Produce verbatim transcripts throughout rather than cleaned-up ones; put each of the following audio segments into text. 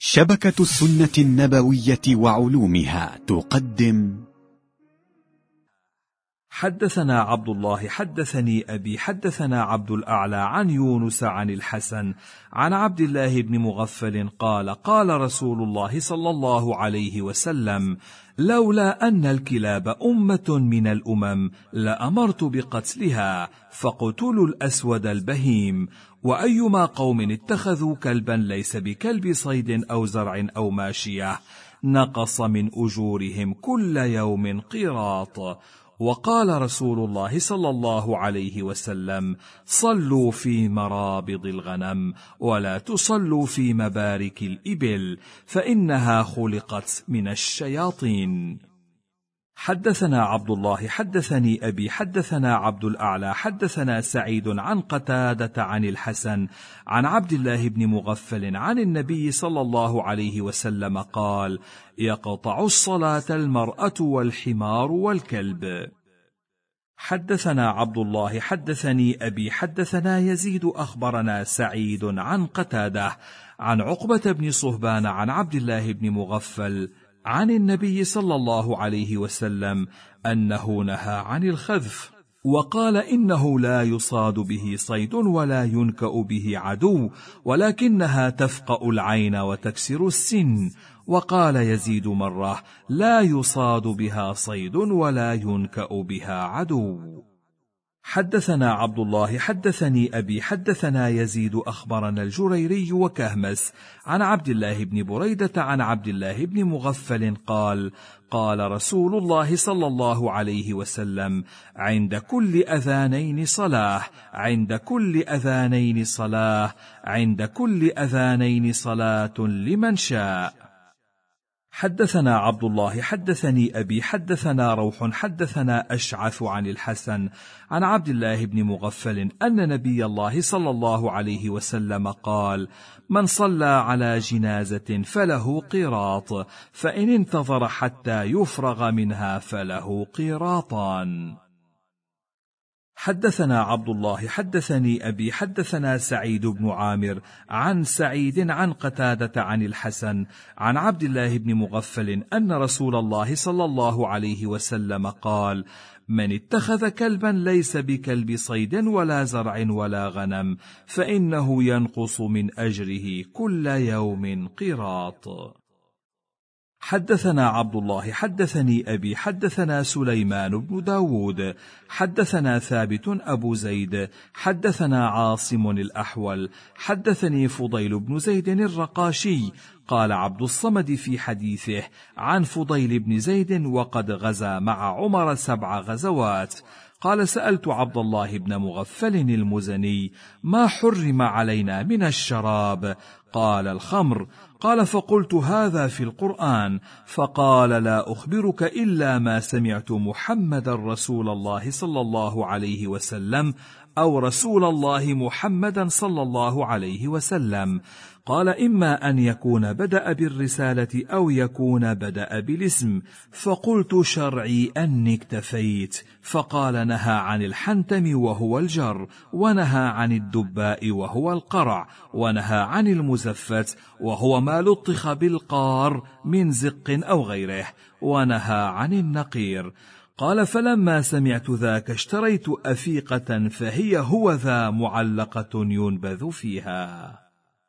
شبكة السنة النبوية وعلومها تقدم. حدثنا عبد الله حدثني أبي حدثنا عبد الأعلى عن يونس عن الحسن عن عبد الله بن مغفل قال قال رسول الله صلى الله عليه وسلم: لولا أن الكلاب أمة من الأمم لأمرت بقتلها، فاقتلوا الأسود البهيم. وأيما قوم اتخذوا كلبا ليس بكلب صيد أو زرع أو ماشية نقص من أجورهم كل يوم قيراط. وقال رسول الله صلى الله عليه وسلم: صلوا في مرابض الغنم ولا تصلوا في مبارك الإبل، فإنها خلقت من الشياطين. حدثنا عبد الله حدثني أبي حدثنا عبد الأعلى حدثنا سعيد عن قتادة عن الحسن عن عبد الله بن مغفل عن النبي صلى الله عليه وسلم قال: يقطع الصلاة المرأة والحمار والكلب. حدثنا عبد الله حدثني أبي حدثنا يزيد أخبرنا سعيد عن قتادة عن عقبة بن صهبان عن عبد الله بن مغفل عن النبي صلى الله عليه وسلم أنه نهى عن الخذف، وقال: إنه لا يصاد به صيد ولا ينكأ به عدو، ولكنها تفقأ العين وتكسر السن. وقال يزيد مرة: لا يصاد بها صيد ولا ينكأ بها عدو. حدثنا عبد الله حدثني أبي حدثنا يزيد أخبرنا الجريري وكهمس عن عبد الله بن بريدة عن عبد الله بن مغفل قال: قال رسول الله صلى الله عليه وسلم: عند كل أذانين صلاة، عند كل أذانين صلاة، عند كل أذانين صلاة لمن شاء. حدثنا عبد الله حدثني أبي حدثنا روح حدثنا أشعث عن الحسن عن عبد الله بن مغفل أن نبي الله صلى الله عليه وسلم قال: من صلى على جنازة فله قيراط، فإن انتظر حتى يفرغ منها فله قيراطان. حدثنا عبد الله حدثني أبي حدثنا سعيد بن عامر عن سعيد عن قتادة عن الحسن عن عبد الله بن مغفل أن رسول الله صلى الله عليه وسلم قال: من اتخذ كلبا ليس بكلب صيد ولا زرع ولا غنم فإنه ينقص من أجره كل يوم قيراط. حدثنا عبد الله حدثني أبي حدثنا سليمان بن داود حدثنا ثابت أبو زيد حدثنا عاصم الأحول حدثني فضيل بن زيد الرقاشي قال عبد الصمد في حديثه عن فضيل بن زيد: وقد غزا مع عمر سبع غزوات. قال: سألت عبد الله بن مغفل المزني: ما حرم علينا من الشراب؟ قال: الخمر. قال: فقلت: هذا في القرآن. فقال: لا أخبرك إلا ما سمعت محمد رسول الله صلى الله عليه وسلم أو رسول الله محمدا صلى الله عليه وسلم. قال: إما أن يكون بدأ بالرسالة أو يكون بدأ بالاسم. فقلت: شرعي أني اكتفيت. فقال: نهى عن الحنتم وهو الجر، ونهى عن الدباء وهو القرع، ونهى عن المزفت وهو ما لطخ بالقار من زق أو غيره، ونهى عن النقير. قال: فلما سمعت ذاك اشتريت أفيقة فهي هو ذا معلقة ينبذ فيها.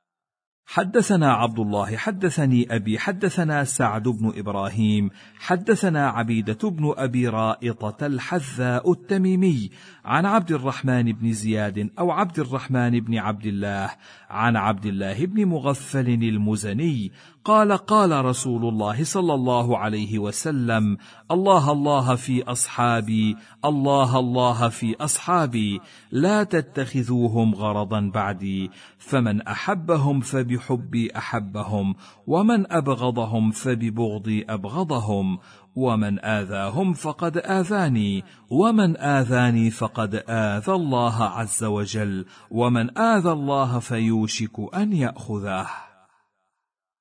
حدثنا عبد الله حدثني أبي حدثنا سعد بن إبراهيم حدثنا عبيدة بن أبي رائطة الحذاء التميمي عن عبد الرحمن بن زياد أو عبد الرحمن بن عبد الله عن عبد الله بن مغفل المزني قال: قال رسول الله صلى الله عليه وسلم: الله الله في أصحابي، الله الله في أصحابي، لا تتخذوهم غرضا بعدي، فمن أحبهم فبحبي أحبهم، ومن أبغضهم فببغضي أبغضهم، ومن آذاهم فقد آذاني، ومن آذاني فقد آذى الله عز وجل، ومن آذى الله فيوشك أن يأخذه.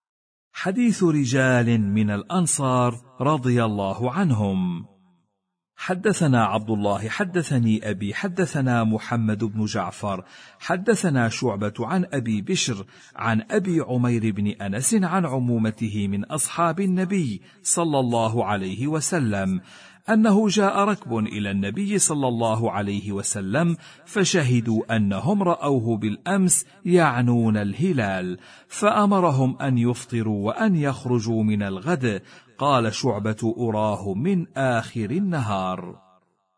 حديث رجال من الأنصار رضي الله عنهم. حدثنا عبد الله حدثني أبي حدثنا محمد بن جعفر حدثنا شعبة عن أبي بشر عن أبي عمير بن أنس عن عمومته من أصحاب النبي صلى الله عليه وسلم أنه جاء ركب إلى النبي صلى الله عليه وسلم فشهدوا أنهم رأوه بالأمس يعنون الهلال، فأمرهم أن يفطروا وأن يخرجوا من الغد. قال شعبة: أراه من آخر النهار.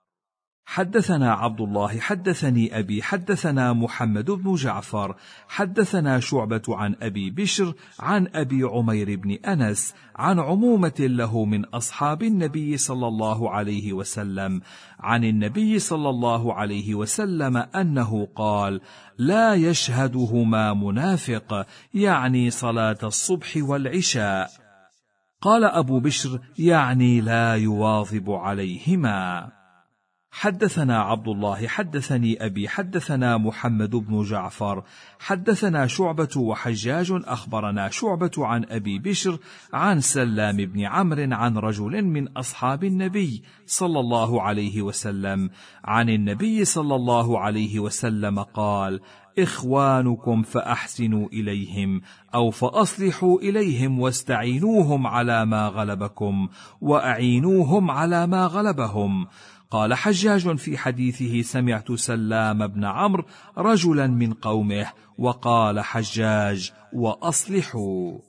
حدثنا عبد الله حدثني أبي حدثنا محمد بن جعفر حدثنا شعبة عن أبي بشر عن أبي عمير بن أنس عن عمومة له من أصحاب النبي صلى الله عليه وسلم عن النبي صلى الله عليه وسلم أنه قال: لا يشهدهما منافق، يعني صلاة الصبح والعشاء. قال أبو بشر: يعني لا يواظب عليهما. حدثنا عبد الله حدثني أبي حدثنا محمد بن جعفر حدثنا شعبة وحجاج أخبرنا شعبة عن أبي بشر عن سلام بن عمرو عن رجل من أصحاب النبي صلى الله عليه وسلم عن النبي صلى الله عليه وسلم قال: إخوانكم فأحسنوا إليهم أو فأصلحوا إليهم واستعينوهم على ما غلبكم وأعينوهم على ما غلبهم. قال حجاج في حديثه: سمعت سلام بن عمرو رجلا من قومه. وقال حجاج: وأصلحوا.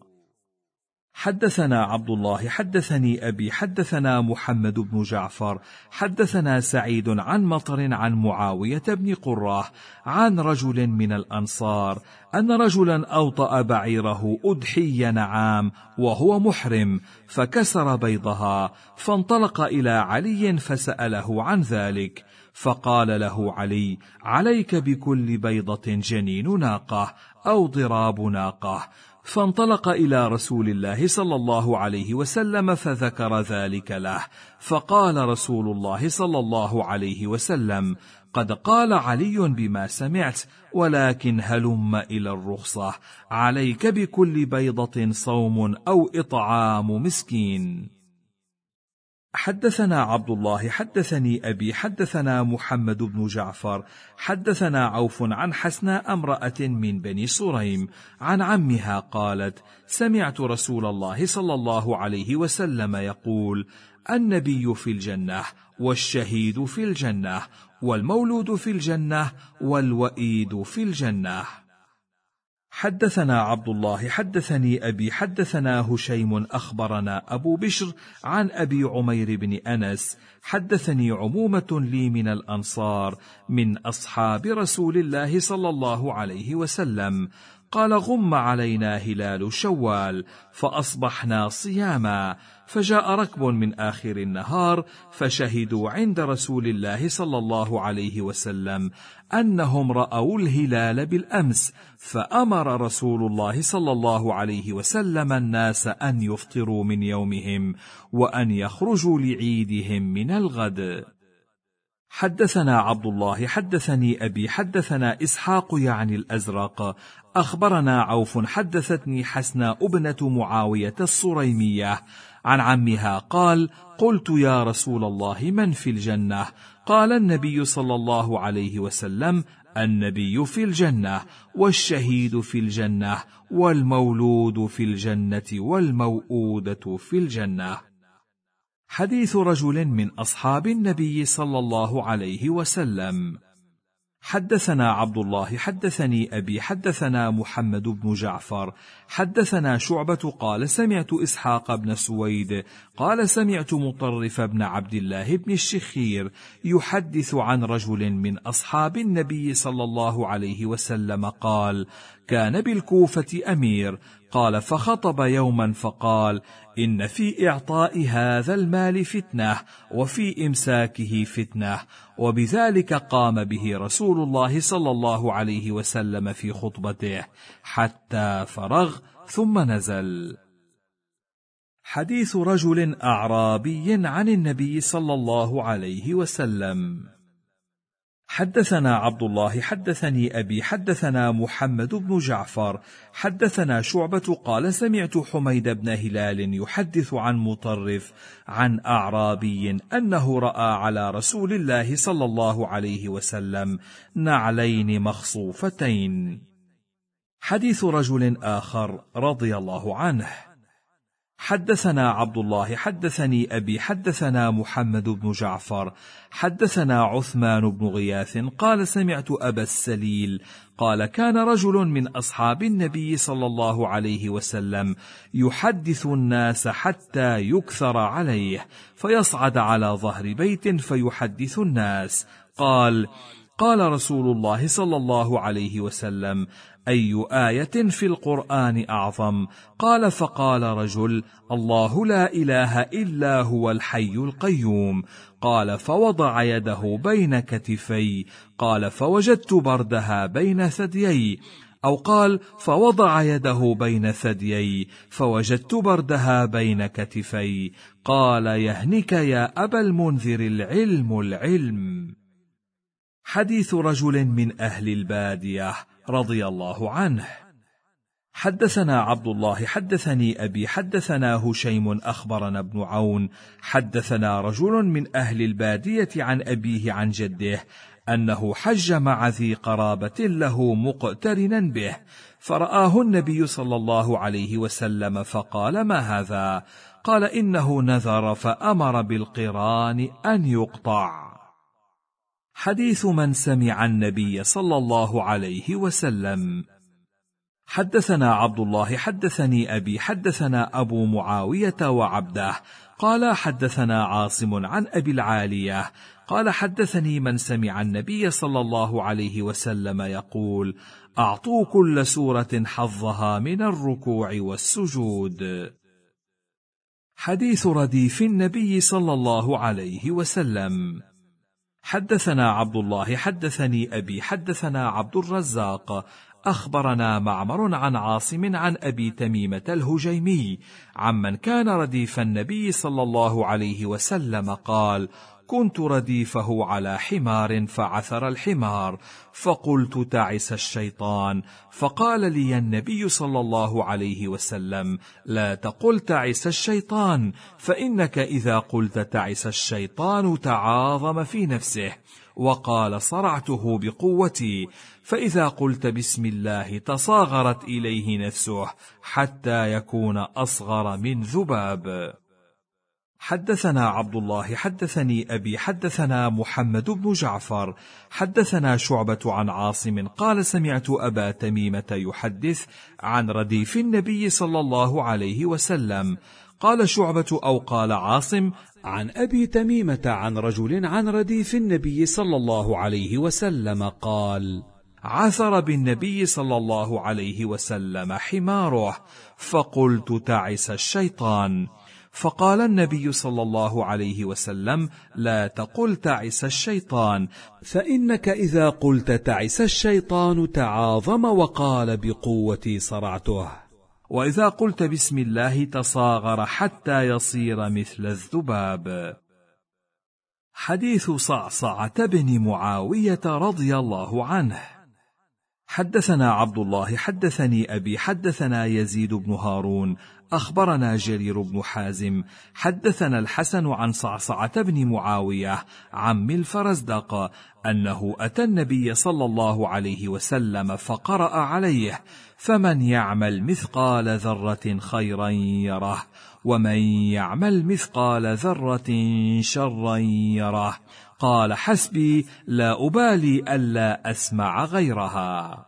حدثنا عبد الله حدثني أبي حدثنا محمد بن جعفر حدثنا سعيد عن مطر عن معاوية بن قرة عن رجل من الأنصار أن رجلا أوطأ بعيره أضحي نعام وهو محرم فكسر بيضها، فانطلق إلى علي فسأله عن ذلك، فقال له علي: عليك بكل بيضة جنين ناقة أو ضراب ناقة. فانطلق إلى رسول الله صلى الله عليه وسلم فذكر ذلك له، فقال رسول الله صلى الله عليه وسلم: قد قال علي بما سمعت، ولكن هلم إلى الرخصة، عليك بكل بيضة صوم أو إطعام مسكين. حدثنا عبد الله حدثني أبي حدثنا محمد بن جعفر حدثنا عوف عن حسناء امرأة من بني سريم عن عمها قالت: سمعت رسول الله صلى الله عليه وسلم يقول: النبي في الجنة، والشهيد في الجنة، والمولود في الجنة، والوئيد في الجنة. حدثنا عبد الله حدثني أبي حدثنا هشيم أخبرنا أبو بشر عن أبي عمير بن أنس حدثني عمومة لي من الأنصار من أصحاب رسول الله صلى الله عليه وسلم قال: غم علينا هلال شوال فأصبحنا صياما، فجاء ركب من آخر النهار فشهدوا عند رسول الله صلى الله عليه وسلم أنهم رأوا الهلال بالأمس، فأمر رسول الله صلى الله عليه وسلم الناس أن يفطروا من يومهم وأن يخرجوا لعيدهم من الغد. حدثنا عبد الله حدثني أبي حدثنا إسحاق يعني الأزرق أخبرنا عوف حدثتني حسناء ابنة معاوية الصريمية عن عمها قال: قلت يا رسول الله من في الجنة؟ قال النبي صلى الله عليه وسلم: النبي في الجنة، والشهيد في الجنة، والمولود في الجنة، والموؤودة في الجنة. حديث رجل من أصحاب النبي صلى الله عليه وسلم. حدثنا عبد الله حدثني أبي حدثنا محمد بن جعفر حدثنا شعبة قال: سمعت إسحاق بن سويد قال: سمعت مطرف بن عبد الله بن الشخير يحدث عن رجل من أصحاب النبي صلى الله عليه وسلم قال: كان بالكوفة أمير، قال: فخطب يوما فقال: إن في إعطاء هذا المال فتنة، وفي إمساكه فتنة، وبذلك قام به رسول الله صلى الله عليه وسلم في خطبته حتى فرغ ثم نزل. حديث رجل أعرابي عن النبي صلى الله عليه وسلم. حدثنا عبد الله حدثني أبي حدثنا محمد بن جعفر حدثنا شعبة قال سمعت حميد بن هلال يحدث عن مطرف عن أعرابي أنه رأى على رسول الله صلى الله عليه وسلم نعلين مخصوفتين. حديث رجل آخر رضي الله عنه. حدثنا عبد الله حدثني أبي حدثنا محمد بن جعفر حدثنا عثمان بن غياث قال سمعت أبا السليل قال كان رجل من أصحاب النبي صلى الله عليه وسلم يحدث الناس حتى يكثر عليه فيصعد على ظهر بيت فيحدث الناس. قال قال رسول الله صلى الله عليه وسلم أي آية في القرآن أعظم؟ قال فقال رجل الله لا إله إلا هو الحي القيوم. قال فوضع يده بين كتفي قال فوجدت بردها بين ثديي، أو قال فوضع يده بين ثديي فوجدت بردها بين كتفي. قال يهنك يا أبا المنذر العلم العلم. حديث رجل من أهل البادية رضي الله عنه. حدثنا عبد الله حدثني أبي حدثنا هشيم أخبرنا ابن عون حدثنا رجل من أهل البادية عن أبيه عن جده أنه حج مع ذي قرابة له مقترنا به، فرآه النبي صلى الله عليه وسلم فقال ما هذا؟ قال إنه نذر فأمر بالقران أن يقطع. حديث من سمع النبي صلى الله عليه وسلم. حدثنا عبد الله حدثني أبي حدثنا أبو معاوية وعبده قال حدثنا عاصم عن أبي العالية قال حدثني من سمع النبي صلى الله عليه وسلم يقول أعطوا كل سورة حظها من الركوع والسجود. حديث رديف النبي صلى الله عليه وسلم. حدثنا عبد الله حدثني أبي حدثنا عبد الرزاق أخبرنا معمر عن عاصم عن أبي تميمة الهجيمي عمن كان رديف النبي صلى الله عليه وسلم قال كنت رديفه على حمار فعثر الحمار فقلت تعس الشيطان، فقال لي النبي صلى الله عليه وسلم لا تقل تعس الشيطان، فإنك إذا قلت تعس الشيطان تعاظم في نفسه، وقال صرعته بقوتي، فإذا قلت بسم الله تصاغرت إليه نفسه حتى يكون أصغر من ذباب. حدثنا عبد الله حدثني أبي حدثنا محمد بن جعفر حدثنا شعبة عن عاصم قال سمعت أبا تميمة يحدث عن رديف النبي صلى الله عليه وسلم. قال شعبة أو قال عاصم عن أبي تميمة عن رجل عن رديف النبي صلى الله عليه وسلم قال عثر بالنبي صلى الله عليه وسلم حماره، فقلت تعس الشيطان، فقال النبي صلى الله عليه وسلم لا تقل تعس الشيطان، فإنك إذا قلت تعس الشيطان تعاظم وقال بقوتي صرعته، وإذا قلت بسم الله تصاغر حتى يصير مثل الذباب. حديث صعصعة بن معاوية رضي الله عنه. حدثنا عبد الله حدثني أبي حدثنا يزيد بن هارون أخبرنا جرير بن حازم حدثنا الحسن عن صعصعة بن معاوية عم الفرزدق أنه أتى النبي صلى الله عليه وسلم فقرأ عليه فمن يعمل مثقال ذرة خيرا يره ومن يعمل مثقال ذرة شرا يره. قال حسبي لا أبالي ألا أسمع غيرها.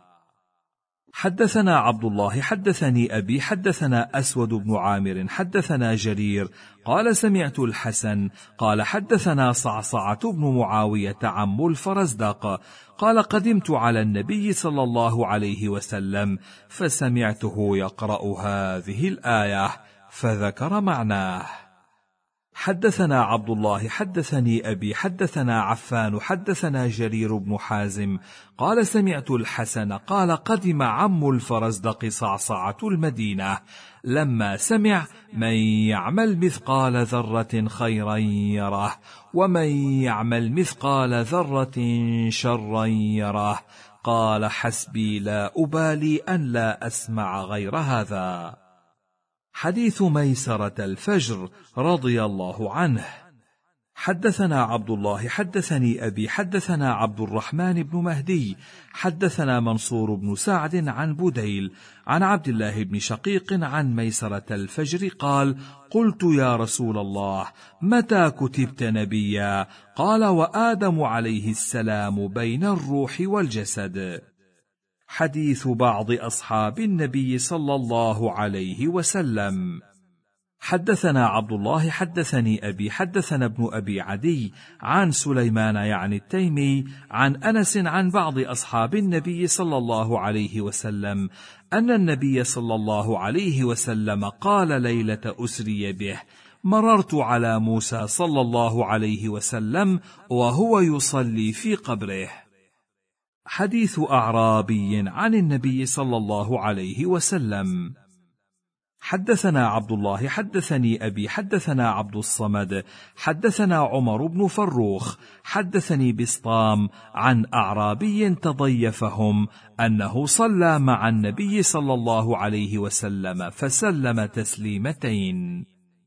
حدثنا عبد الله حدثني أبي حدثنا أسود بن عامر حدثنا جرير قال سمعت الحسن قال حدثنا صعصعة بن معاوية عم الفرزدق قال قدمت على النبي صلى الله عليه وسلم فسمعته يقرأ هذه الآية فذكر معناه. حدثنا عبد الله حدثني أبي حدثنا عفان حدثنا جرير بن حازم قال سمعت الحسن قال قدم عم الفرزدق صعصعة المدينة لما سمع من يعمل مثقال ذرة خيرا يره ومن يعمل مثقال ذرة شرا يره قال حسبي لا أبالي أن لا أسمع غير هذا. حديث ميسرة الفجر رضي الله عنه. حدثنا عبد الله حدثني أبي حدثنا عبد الرحمن بن مهدي حدثنا منصور بن سعد عن بديل عن عبد الله بن شقيق عن ميسرة الفجر قال قلت يا رسول الله متى كتبت نبيا؟ قال وآدم عليه السلام بين الروح والجسد. حديث بعض أصحاب النبي صلى الله عليه وسلم. حدثنا عبد الله حدثني أبي حدثنا ابن أبي عدي عن سليمان يعني التيمي عن أنس عن بعض أصحاب النبي صلى الله عليه وسلم أن النبي صلى الله عليه وسلم قال ليلة أسري به مررت على موسى صلى الله عليه وسلم وهو يصلي في قبره. حديث أعرابي عن النبي صلى الله عليه وسلم. حدثنا عبد الله حدثني أبي حدثنا عبد الصمد حدثنا عمر بن فروخ حدثني بسطام عن أعرابي تضيفهم أنه صلى مع النبي صلى الله عليه وسلم فسلم تسليمتين.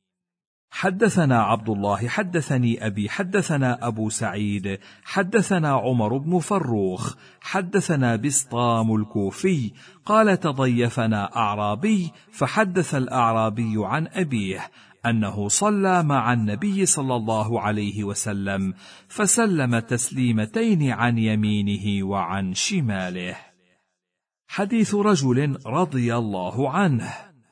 حدثنا عبد الله حدثني أبي حدثنا أبو سعيد حدثنا عمر بن فروخ حدثنا بسطام الكوفي قال تضيفنا أعرابي فحدث الأعرابي عن أبيه أنه صلى مع النبي صلى الله عليه وسلم فسلم تسليمتين عن يمينه وعن شماله. حديث رجل رضي الله عنه.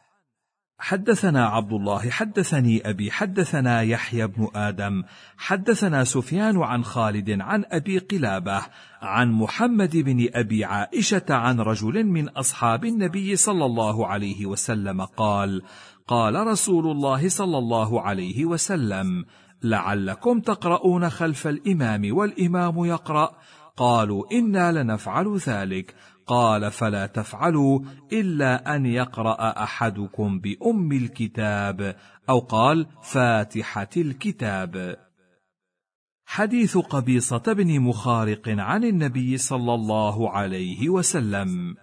حدثنا عبد الله حدثني أبي حدثنا يحيى بن آدم حدثنا سفيان عن خالد عن أبي قلابة عن محمد بن أبي عائشة عن رجل من أصحاب النبي صلى الله عليه وسلم قال قال رسول الله صلى الله عليه وسلم لعلكم تقرؤون خلف الإمام والإمام يقرأ. قالوا إنا لنفعل ذلك. قال فلا تفعلوا إلا أن يقرأ أحدكم بأم الكتاب أو قال فاتحة الكتاب. حديث قبيصة بن مخارق عن النبي صلى الله عليه وسلم.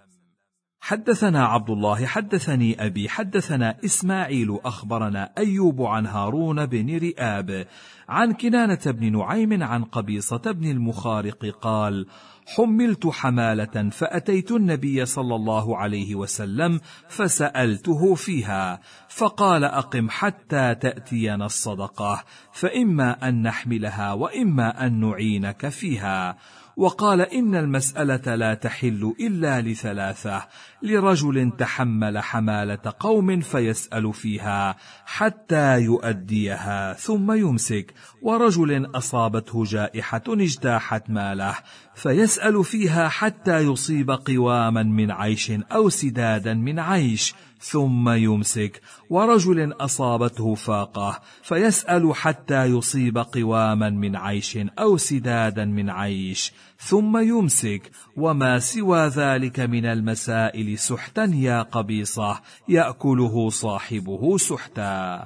حدثنا عبد الله حدثني أبي حدثنا إسماعيل أخبرنا أيوب عن هارون بن رئاب عن كنانة بن نعيم عن قبيصة بن المخارق قال حملت حمالة فأتيت النبي صلى الله عليه وسلم فسألته فيها فقال أقم حتى تأتينا الصدقة فإما أن نحملها وإما أن نعينك فيها. وقال إن المسألة لا تحل إلا لثلاثة: لرجل تحمل حمالة قوم فيسأل فيها حتى يؤديها ثم يمسك، ورجل أصابته جائحة اجتاحت ماله فيسأل فيها حتى يصيب قواما من عيش أو سدادا من عيش ثم يمسك، ورجل أصابته فاقة فيسأل حتى يصيب قواما من عيش أو سدادا من عيش ثم يمسك، وما سوى ذلك من المسائل سحتا يا قبيصة يأكله صاحبه سحتا.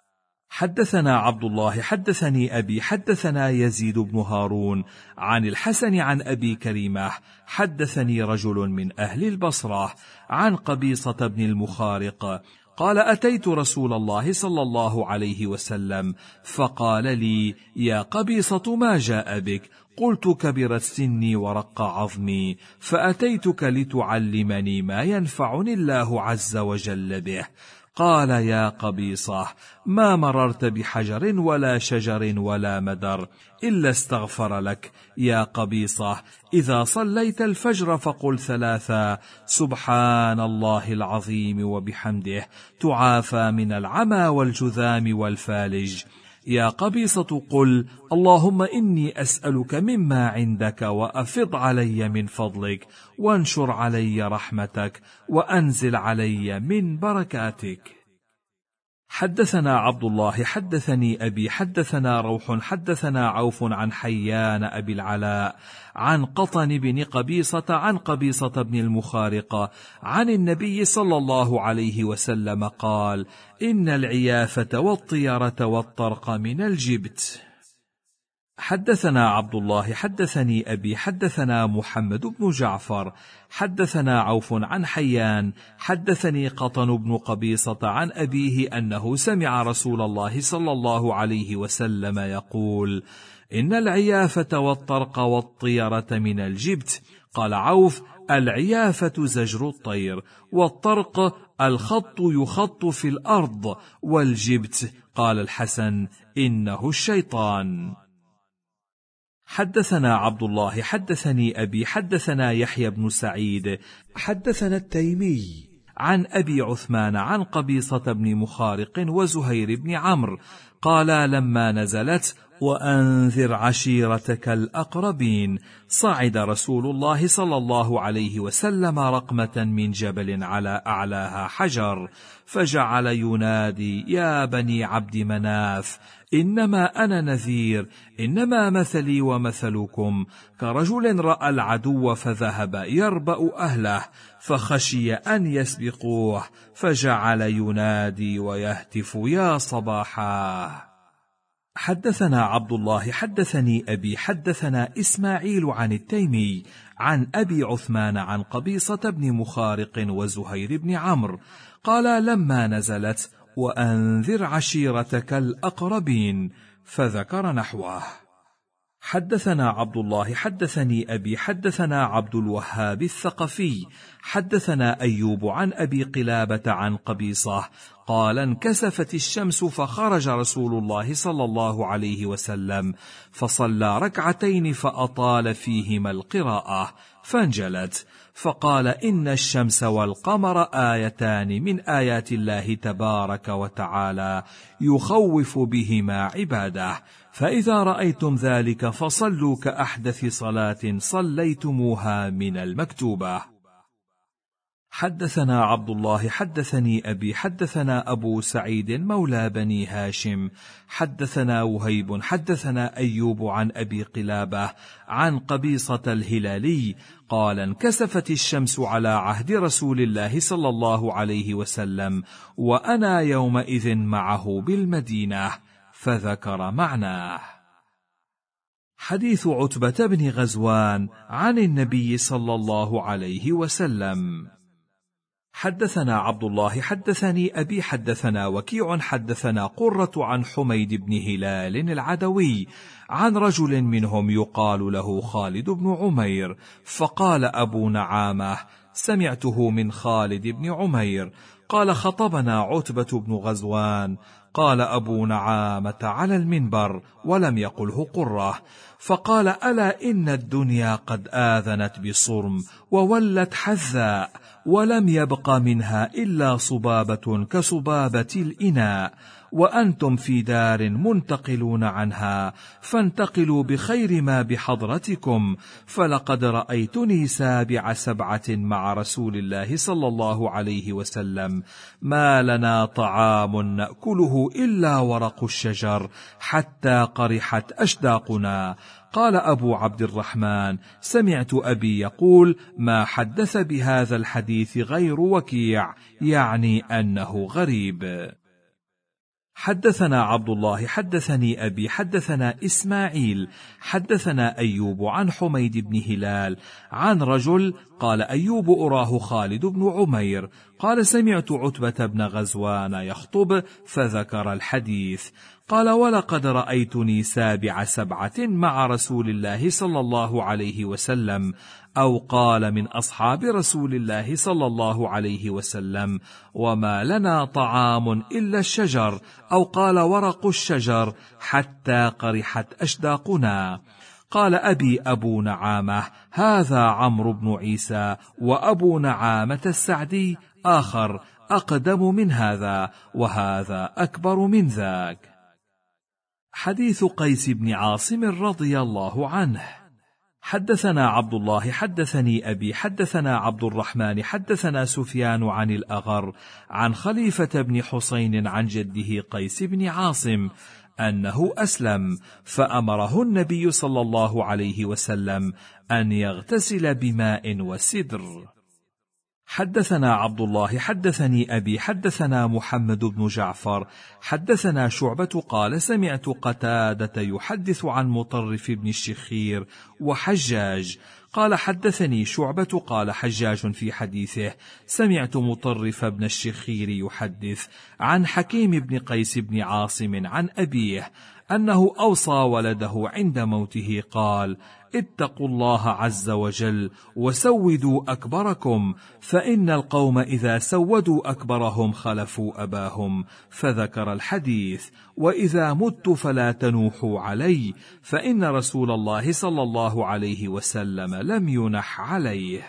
حدثنا عبد الله حدثني أبي حدثنا يزيد بن هارون عن الحسن عن أبي كريمة حدثني رجل من أهل البصرة عن قبيصة بن المخارق قال: أتيت رسول الله صلى الله عليه وسلم فقال لي: يا قبيصة ما جاء بك؟ قلت: كبرت سني ورق عظمي، فأتيتك لتعلمني ما ينفعني الله عز وجل به. قال: يا قبيصة، ما مررت بحجر ولا شجر ولا مدر إلا استغفر لك. يا قبيصة، إذا صليت الفجر فقل ثلاثا: سبحان الله العظيم وبحمده، تعافى من العمى والجذام والفالج. يا قبيصة، قل: اللهم إني أسألك مما عندك وأفض علي من فضلك، وانشر علي رحمتك، وأنزل علي من بركاتك. حدثنا عبد الله حدثني أبي حدثنا روح حدثنا عوف عن حيان أبي العلاء عن قطن بن قبيصة عن قبيصة بن المخارقة عن النبي صلى الله عليه وسلم قال: إن العيافة والطيرة والطرق من الجبت. حدثنا عبد الله حدثني أبي حدثنا محمد بن جعفر حدثنا عوف عن حيان حدثني قطن بن قبيصة عن أبيه أنه سمع رسول الله صلى الله عليه وسلم يقول: إن العيافة والطرق والطيرة من الجبت. قال عوف: العيافة زجر الطير، والطرق الخط يخط في الأرض، والجبت قال الحسن: إنه الشيطان. حدثنا عبد الله حدثني أبي حدثنا يحيى بن سعيد حدثنا التيمي عن أبي عثمان عن قبيصة بن مخارق وزهير بن عمرو قال: لما نزلت وأنذر عشيرتك الأقربين، صعد رسول الله صلى الله عليه وسلم رقمة من جبل على أعلاها حجر، فجعل ينادي: يا بني عبد مناف، إنما أنا نذير، إنما مثلي ومثلكم كرجل رأى العدو فذهب يربأ أهله فخشي أن يسبقوه، فجعل ينادي ويهتف: يا صباحا. حدثنا عبد الله حدثني أبي حدثنا إسماعيل عن التيمي عن أبي عثمان عن قبيصة بن مخارق وزهير بن عمرو قال: لما نزلت وأنذر عشيرتك الأقربين، فذكر نحوه. حدثنا عبد الله حدثني أبي حدثنا عبد الوهاب الثقفي حدثنا أيوب عن أبي قلابة عن قبيصة قال: انكسفت الشمس فخرج رسول الله صلى الله عليه وسلم فصلى ركعتين فأطال فيهما القراءة فانجلت، فقال: إن الشمس والقمر آيتان من آيات الله تبارك وتعالى يخوف بهما عباده، فإذا رأيتم ذلك فصلوا كأحدث صلاة صليتموها من المكتوبة. حدثنا عبد الله حدثني أبي حدثنا أبو سعيد مولى بني هاشم حدثنا وهيب حدثنا أيوب عن أبي قلابة عن قبيصة الهلالي قال: انكسفت الشمس على عهد رسول الله صلى الله عليه وسلم وأنا يومئذ معه بالمدينة، فذكر معناه. حديث عتبة بن غزوان عن النبي صلى الله عليه وسلم. حدثنا عبد الله حدثني أبي حدثنا وكيع حدثنا قرة عن حميد بن هلال العدوي عن رجل منهم يقال له خالد بن عمير، فقال أبو نعامة: سمعته من خالد بن عمير قال: خطبنا عتبة بن غزوان. قال أبو نعامة على المنبر ولم يقله قرة، فقال: ألا إن الدنيا قد آذنت بصرم وولت حذاء، ولم يبق منها إلا صبابة كصبابة الإناء، وأنتم في دار منتقلون عنها، فانتقلوا بخير ما بحضرتكم، فلقد رأيتني سابع سبعة مع رسول الله صلى الله عليه وسلم، ما لنا طعام نأكله إلا ورق الشجر حتى قرحت أشداقنا. قال أبو عبد الرحمن: سمعت أبي يقول: ما حدث بهذا الحديث غير وكيع، يعني أنه غريب. حدثنا عبد الله حدثني أبي حدثنا إسماعيل حدثنا أيوب عن حميد بن هلال عن رجل قال: أيوب أراه خالد بن عمير قال: سمعت عتبة بن غزوان يخطب، فذكر الحديث. قال: ولقد رأيتني سابع سبعة مع رسول الله صلى الله عليه وسلم، أو قال من أصحاب رسول الله صلى الله عليه وسلم: وما لنا طعام إلا الشجر، أو قال ورق الشجر، حتى قرحت أشداقنا. قال أبي أبو نعامة: هذا عمرو بن عيسى، وأبو نعامة السعدي آخر أقدم من هذا، وهذا أكبر من ذاك. حديث قيس بن عاصم رضي الله عنه. حدثنا عبد الله حدثني أبي حدثنا عبد الرحمن حدثنا سفيان عن الأغر عن خليفة بن حسين عن جده قيس بن عاصم أنه أسلم، فأمره النبي صلى الله عليه وسلم أن يغتسل بماء وسدر. حدثنا عبد الله حدثني أبي حدثنا محمد بن جعفر حدثنا شعبة قال سمعت قتادة يحدث عن مطرف بن الشخير وحجاج قال حدثني شعبة قال حجاج في حديثه سمعت مطرف بن الشخير يحدث عن حكيم بن قيس بن عاصم عن أبيه أنه أوصى ولده عند موته قال: اتقوا الله عز وجل وسودوا أكبركم، فإن القوم إذا سودوا أكبرهم خلفوا أباهم، فذكر الحديث: وإذا مت فلا تنوحوا علي، فإن رسول الله صلى الله عليه وسلم لم ينح عليه.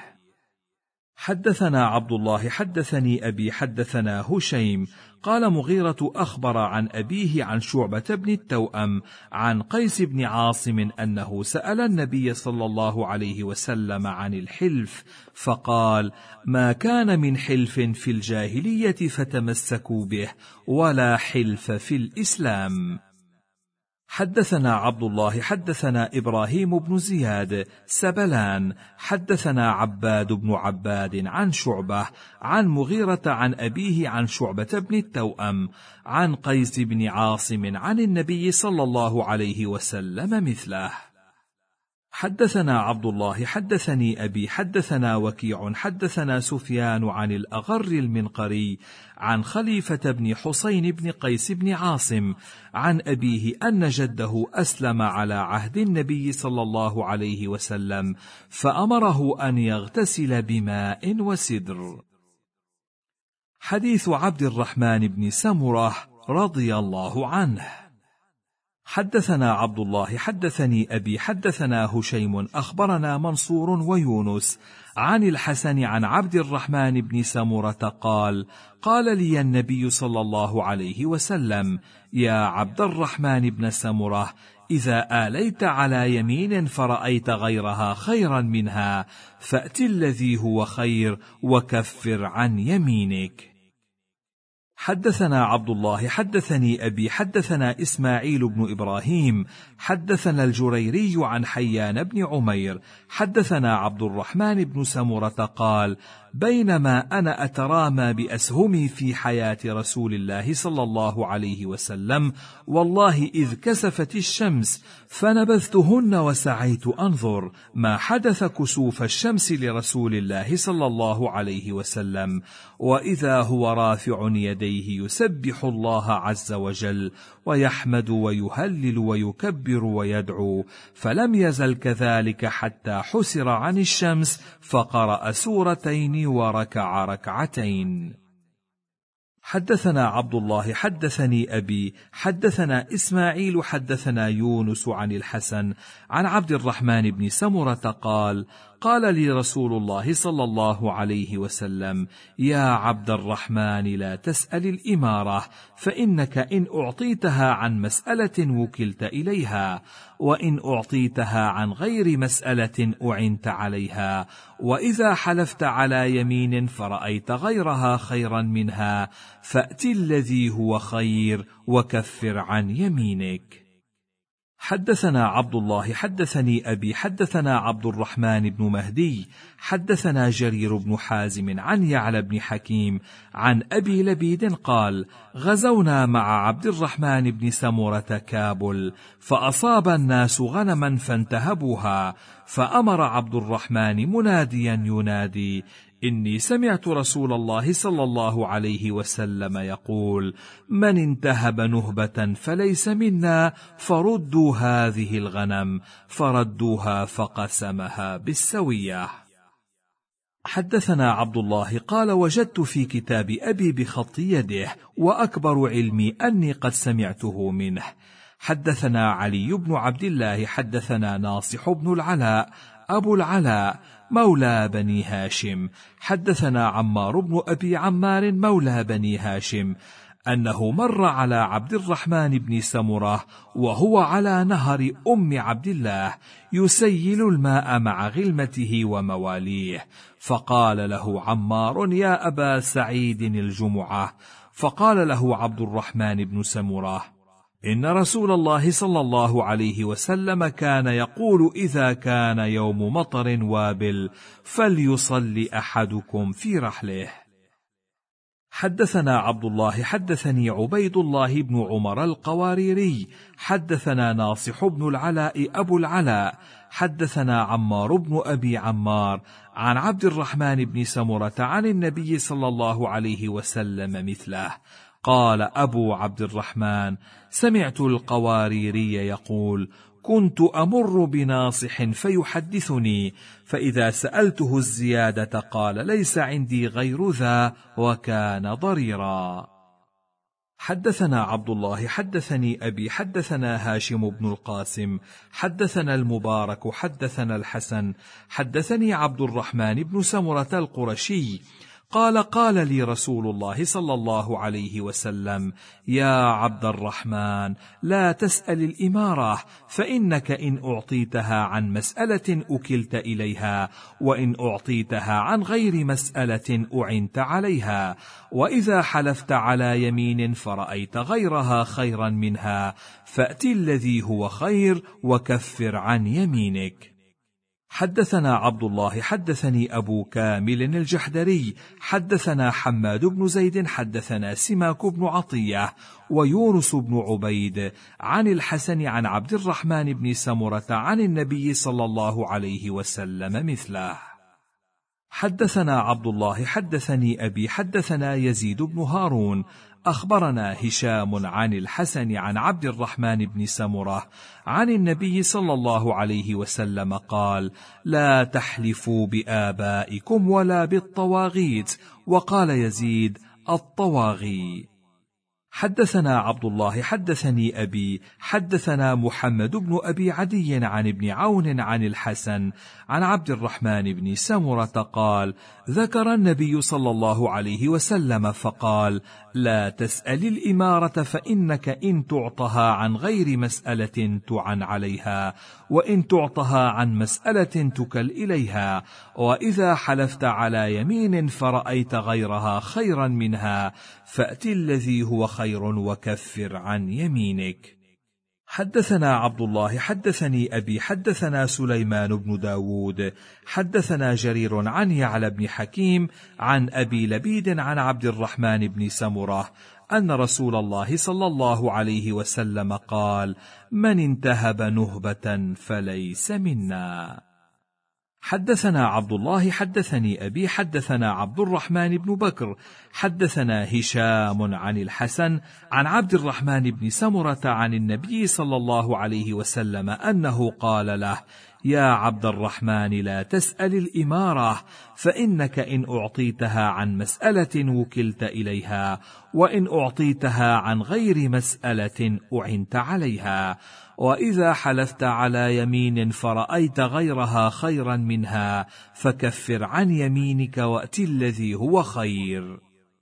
حدثنا عبد الله حدثني أبي حدثنا هشيم قال مغيرة أخبر عن أبيه عن شعبة بن التوأم عن قيس بن عاصم أنه سأل النبي صلى الله عليه وسلم عن الحلف فقال: ما كان من حلف في الجاهلية فتمسكوا به، ولا حلف في الإسلام. حدثنا عبد الله حدثنا إبراهيم بن زياد سبلان حدثنا عباد بن عباد عن شعبة عن مغيرة عن أبيه عن شعبة بن التوأم عن قيس بن عاصم عن النبي صلى الله عليه وسلم مثله. حدثنا عبد الله حدثني أبي حدثنا وكيع حدثنا سفيان عن الأغر المنقري عن خليفة بن حسين بن قيس بن عاصم عن أبيه أن جده أسلم على عهد النبي صلى الله عليه وسلم، فأمره أن يغتسل بماء وسدر. حديث عبد الرحمن بن سمرة رضي الله عنه. حدثنا عبد الله حدثني أبي حدثنا هشيم أخبرنا منصور ويونس عن الحسن عن عبد الرحمن بن سمرة قال: قال لي النبي صلى الله عليه وسلم: يا عبد الرحمن بن سمرة، إذا آليت على يمين فرأيت غيرها خيرا منها فأت الذي هو خير وكفر عن يمينك. حدثنا عبد الله حدثني أبي حدثنا إسماعيل بن إبراهيم حدثنا الجريري عن حيان بن عمير حدثنا عبد الرحمن بن سمرة قال: بينما أنا أترامى بأسهمي في حياة رسول الله صلى الله عليه وسلم، والله إذ كسفت الشمس فنبذتهن وسعيت أنظر ما حدث كسوف الشمس لرسول الله صلى الله عليه وسلم، وإذا هو رافع يديه يسبح الله عز وجل ويحمد ويهلل ويكبر ويدعو، فلم يزل كذلك حتى حسر عن الشمس فقرأ سورتين وركع ركعتين. حدثنا عبد الله حدثني أبي حدثنا إسماعيل حدثنا يونس عن الحسن عن عبد الرحمن بن سمرة قال: قال لي رسول الله صلى الله عليه وسلم: يا عبد الرحمن، لا تسأل الإمارة، فإنك إن أعطيتها عن مسألة وكلت إليها، وإن أعطيتها عن غير مسألة أعنت عليها، وإذا حلفت على يمين فرأيت غيرها خيرا منها فأت الذي هو خير وكفر عن يمينك. حدثنا عبد الله حدثني أبي حدثنا عبد الرحمن بن مهدي حدثنا جرير بن حازم عن يعلى بن حكيم عن أبي لبيد قال: غزونا مع عبد الرحمن بن سمرة كابل، فأصاب الناس غنما فانتهبوها، فأمر عبد الرحمن مناديا ينادي: إني سمعت رسول الله صلى الله عليه وسلم يقول: من انتهب نهبة فليس منا، فردوا هذه الغنم، فردوها فقسمها بالسوية. حدثنا عبد الله قال: وجدت في كتاب أبي بخط يده، وأكبر علمي أني قد سمعته منه. حدثنا علي بن عبد الله حدثنا ناصح بن العلاء أبو العلاء مولى بني هاشم حدثنا عمار بن أبي عمار مولى بني هاشم أنه مر على عبد الرحمن بن سمرة وهو على نهر أم عبد الله يسيل الماء مع غلمته ومواليه، فقال له عمار: يا أبا سعيد الجمعة. فقال له عبد الرحمن بن سمرة: إن رسول الله صلى الله عليه وسلم كان يقول: إذا كان يوم مطر وابل فليصل أحدكم في رحله. حدثنا عبد الله حدثني عبيد الله بن عمر القواريري حدثنا ناصح بن العلاء أبو العلاء حدثنا عمار بن أبي عمار عن عبد الرحمن بن سمرة عن النبي صلى الله عليه وسلم مثله. قال أبو عبد الرحمن: سمعت القواريري يقول: كنت أمر بناصح فيحدثني، فإذا سألته الزيادة قال: ليس عندي غير ذا، وكان ضريرا. حدثنا عبد الله حدثني أبي حدثنا هاشم بن القاسم حدثنا المبارك حدثنا الحسن حدثني عبد الرحمن بن سمرة القرشي قال: قال لي رسول الله صلى الله عليه وسلم: يا عبد الرحمن، لا تسأل الإمارة، فإنك إن أعطيتها عن مسألة أكلت إليها، وإن أعطيتها عن غير مسألة أعنت عليها، وإذا حلفت على يمين فرأيت غيرها خيرا منها فأت الذي هو خير وكفر عن يمينك. حدثنا عبد الله حدثني أبو كامل الجحدري حدثنا حماد بن زيد حدثنا سماك بن عطية ويونس بن عبيد عن الحسن عن عبد الرحمن بن سمرة عن النبي صلى الله عليه وسلم مثله. حدثنا عبد الله حدثني أبي حدثنا يزيد بن هارون أخبرنا هشام عن الحسن عن عبد الرحمن بن سمرة عن النبي صلى الله عليه وسلم قال: لا تحلفوا بآبائكم ولا بالطواغيت. وقال يزيد: الطواغي. حدثنا عبد الله حدثني أبي حدثنا محمد بن أبي عدي عن ابن عون عن الحسن عن عبد الرحمن بن سمرة قال: ذكر النبي صلى الله عليه وسلم فقال: لا تسأل الإمارة، فإنك إن تعطها عن غير مسألة تعن عليها، وإن تعطها عن مسألة تكل إليها، وإذا حلفت على يمين فرأيت غيرها خيرا منها فأت الذي هو خير وكفر عن يمينك. حدثنا عبد الله حدثني أبي حدثنا سليمان بن داود حدثنا جرير عن يعلى بن حكيم عن أبي لبيد عن عبد الرحمن بن سمرة أن رسول الله صلى الله عليه وسلم قال: من انتهب نهبة فليس منا. حدثنا عبد الله حدثني أبي حدثنا عبد الرحمن بن بكر حدثنا هشام عن الحسن عن عبد الرحمن بن سمرة عن النبي صلى الله عليه وسلم أنه قال له: يا عبد الرحمن، لا تسأل الإمارة، فإنك إن أعطيتها عن مسألة وكلت إليها، وإن أعطيتها عن غير مسألة أعنت عليها، وإذا حلفت على يمين فرأيت غيرها خيرا منها فكفر عن يمينك وأت الذي هو خير.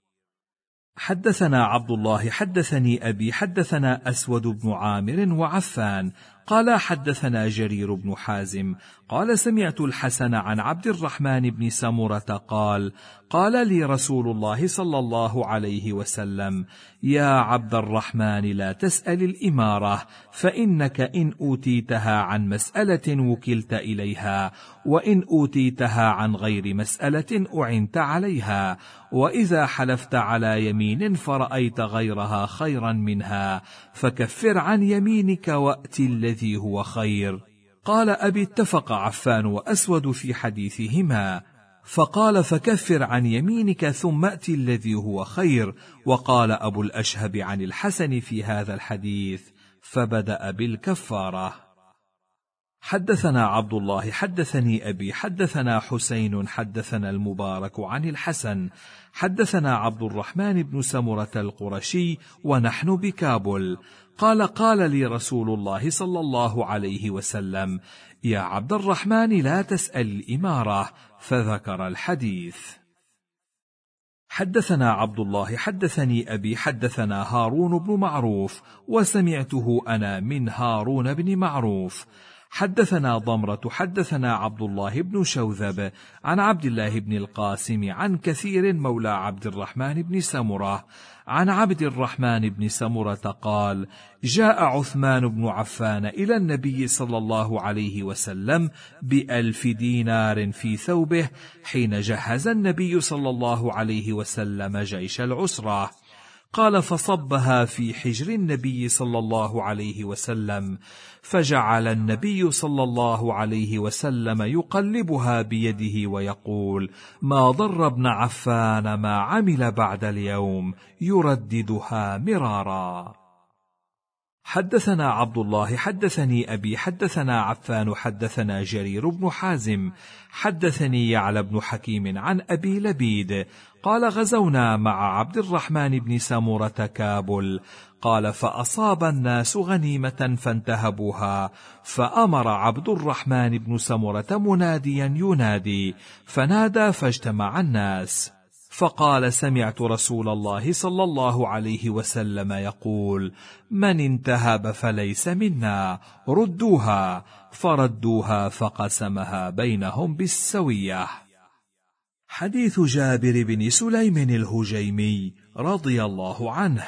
حدثنا عبد الله حدثني أبي حدثنا أسود بن عامر وعفان قال حدثنا جرير بن حازم قال: سمعت الحسن عن عبد الرحمن بن سمرة قال: قال لي رسول الله صلى الله عليه وسلم: يا عبد الرحمن، لا تسأل الإمارة، فإنك إن أوتيتها عن مسألة وكلت إليها، وإن أوتيتها عن غير مسألة أعنت عليها، وإذا حلفت على يمين فرأيت غيرها خيرا منها فكفر عن يمينك وأت الذي هو خير. قال أبي: اتفق عفان وأسود في حديثهما، فقال: فكفر عن يمينك ثم أت الذي هو خير. وقال أبو الأشهب عن الحسن في هذا الحديث: فبدأ بالكفارة. حدثنا عبد الله حدثني أبي حدثنا حسين حدثنا المبارك عن الحسن حدثنا عبد الرحمن بن سمرة القرشي ونحن بكابل قال: قال لي رسول الله صلى الله عليه وسلم: يا عبد الرحمن، لا تسأل الإمارة، فذكر الحديث. حدثنا عبد الله حدثني أبي حدثنا هارون بن معروف وسمعته أنا من هارون بن معروف. حدثنا ضمرة حدثنا عبد الله بن شوذب عن عبد الله بن القاسم عن كثير مولى عبد الرحمن بن سمرة عن عبد الرحمن بن سمرة قال: جاء عثمان بن عفان إلى النبي صلى الله عليه وسلم بألف دينار في ثوبه حين جهز النبي صلى الله عليه وسلم جيش العسرة. قال: فصبها في حجر النبي صلى الله عليه وسلم، فجعل النبي صلى الله عليه وسلم يقلبها بيده ويقول: ما ضر ابن عفان ما عمل بعد اليوم، يرددها مرارا. حدثنا عبد الله حدثني أبي حدثنا عفان حدثنا جرير بن حازم حدثني يعلى بن حكيم عن أبي لبيد قال: غزونا مع عبد الرحمن بن سمرة كابل. قال: فأصاب الناس غنيمة فانتهبوها، فأمر عبد الرحمن بن سمرة مناديا ينادي، فنادى فاجتمع الناس، فقال: سمعت رسول الله صلى الله عليه وسلم يقول: من انتهب فليس منا، ردوها. فردوها فقسمها بينهم بالسوية. حديث جابر بن سليم الهجيمي رضي الله عنه.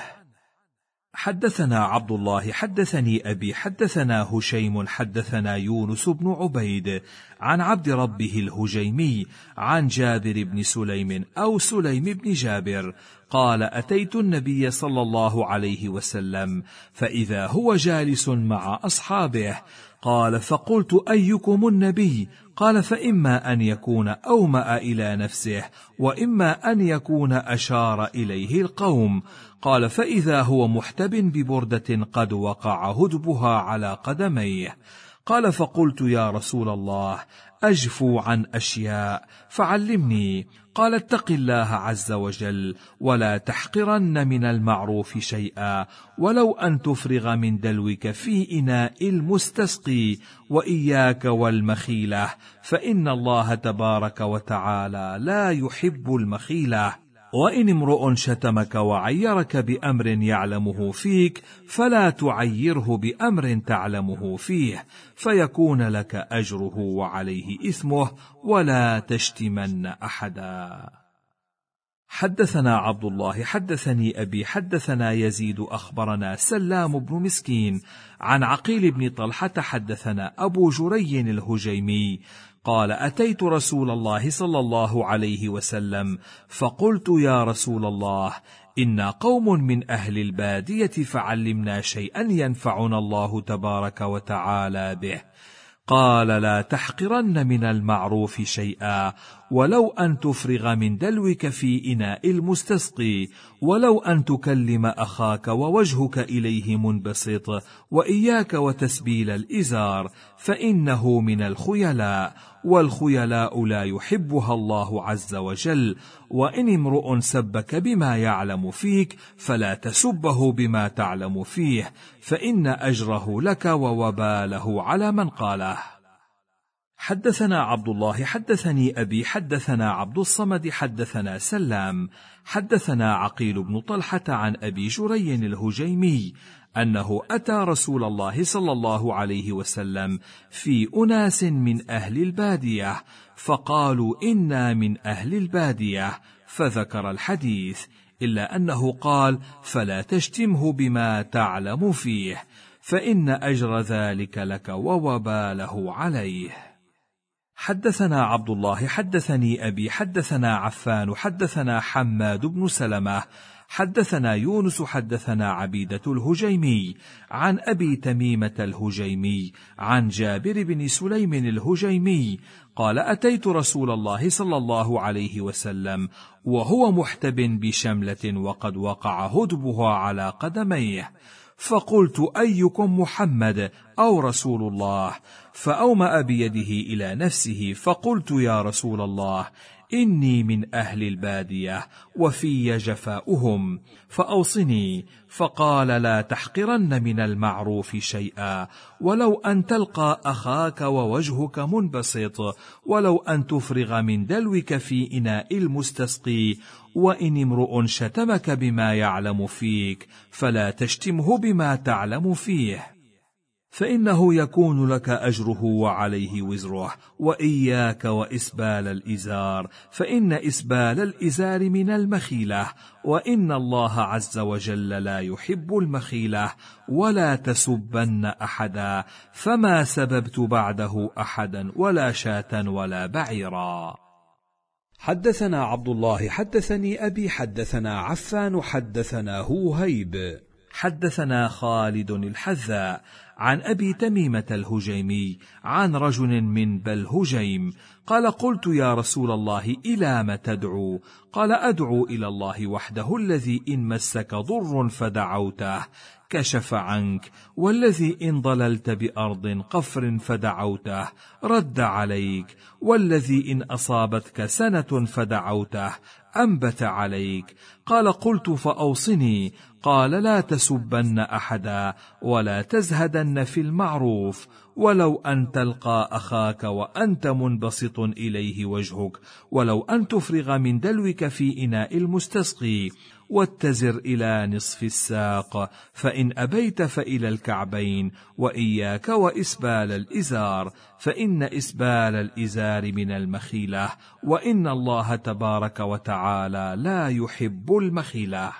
حدثنا عبد الله حدثني أبي حدثنا هشيم حدثنا يونس بن عبيد عن عبد ربه الهجيمي عن جابر بن سليم أو سليم بن جابر قال: أتيت النبي صلى الله عليه وسلم فإذا هو جالس مع أصحابه. قال: فقلت: أيكم النبي؟ قال: فإما أن يكون أومأ إلى نفسه، وإما أن يكون أشار إليه القوم. قال: فإذا هو محتب ببردة قد وقع هدبها على قدميه. قال: فقلت: يا رسول الله، أجفو عن أشياء فعلمني. قال: اتق الله عز وجل، ولا تحقرن من المعروف شيئا، ولو أن تفرغ من دلوك في إناء المستسقي، وإياك والمخيلة، فإن الله تبارك وتعالى لا يحب المخيلة. وإن امرؤ شتمك وعيرك بأمر يعلمه فيك، فلا تعيره بأمر تعلمه فيه، فيكون لك أجره وعليه إثمه، ولا تشتمن أحدا. حدثنا عبد الله حدثني أبي حدثنا يزيد أخبرنا سلام بن مسكين عن عقيل بن طلحة حدثنا أبو جري الهجيمي قال: أتيت رسول الله صلى الله عليه وسلم فقلت: يا رسول الله، إنا قوم من أهل البادية فعلمنا شيئا ينفعنا الله تبارك وتعالى به. قال: لا تحقرن من المعروف شيئا، ولو أن تفرغ من دلوك في إناء المستسقي، ولو أن تكلم أخاك ووجهك إليه منبسط، وإياك وتسبيل الإزار، فإنه من الخيلاء، والخيلاء لا يحبها الله عز وجل. وإن امرؤ سبك بما يعلم فيك، فلا تسبه بما تعلم فيه، فإن أجره لك ووباله على من قاله. حدثنا عبد الله حدثني أبي حدثنا عبد الصمد حدثنا سلام حدثنا عقيل بن طلحة عن أبي جري الهجيمي أنه أتى رسول الله صلى الله عليه وسلم في أناس من أهل البادية، فقالوا: إنا من أهل البادية، فذكر الحديث، إلا أنه قال: فلا تشتمه بما تعلم فيه، فإن أجر ذلك لك ووباله عليه. حدثنا عبد الله حدثني أبي حدثنا عفان حدثنا حماد بن سلمة حدثنا يونس حدثنا عبيدة الهجيمي عن أبي تميمة الهجيمي عن جابر بن سليم الهجيمي قال: أتيت رسول الله صلى الله عليه وسلم وهو محتب بشملة وقد وقع هدبها على قدميه، فقلت: أيكم محمد أو رسول الله؟ فأومأ بيده إلى نفسه، فقلت: يا رسول الله، إني من أهل البادية وفي جفاؤهم فأوصني. فقال لا تحقرن من المعروف شيئا، ولو أن تلقى أخاك ووجهك منبسط، ولو أن تفرغ من دلوك في إناء المستسقي، وإن امرؤ شتمك بما يعلم فيك فلا تشتمه بما تعلم فيه، فإنه يكون لك أجره وعليه وزره. وإياك وإسبال الإزار، فإن إسبال الإزار من المخيلة، وإن الله عز وجل لا يحب المخيلة. ولا تسبن أحدا، فما سببت بعده أحدا ولا شاة ولا بعيرا. حدثنا عبد الله حدثني أبي حدثنا عفان حدثنا وهيب حدثنا خالد الحذاء عن أبي تميمة الهجيمي عن رجل من بلهجيم قال قلت يا رسول الله إلى ما تدعو؟ قال أدعو إلى الله وحده الذي إن مسك ضر فدعوته كشف عنك، والذي إن ضللت بأرض قفر فدعوته رد عليك، والذي إن أصابتك سنة فدعوته أنبت عليك. قال قلت فأوصني؟ قال لا تسبن أحدا، ولا تزهدن في المعروف، ولو أن تلقى أخاك وأنت منبسط إليه وجهك، ولو أن تفرغ من دلوك في إناء المستسقي، واتزر إلى نصف الساق، فإن أبيت فإلى الكعبين. وإياك وإسبال الإزار، فإن إسبال الإزار من المخيلة، وإن الله تبارك وتعالى لا يحب المخيلة.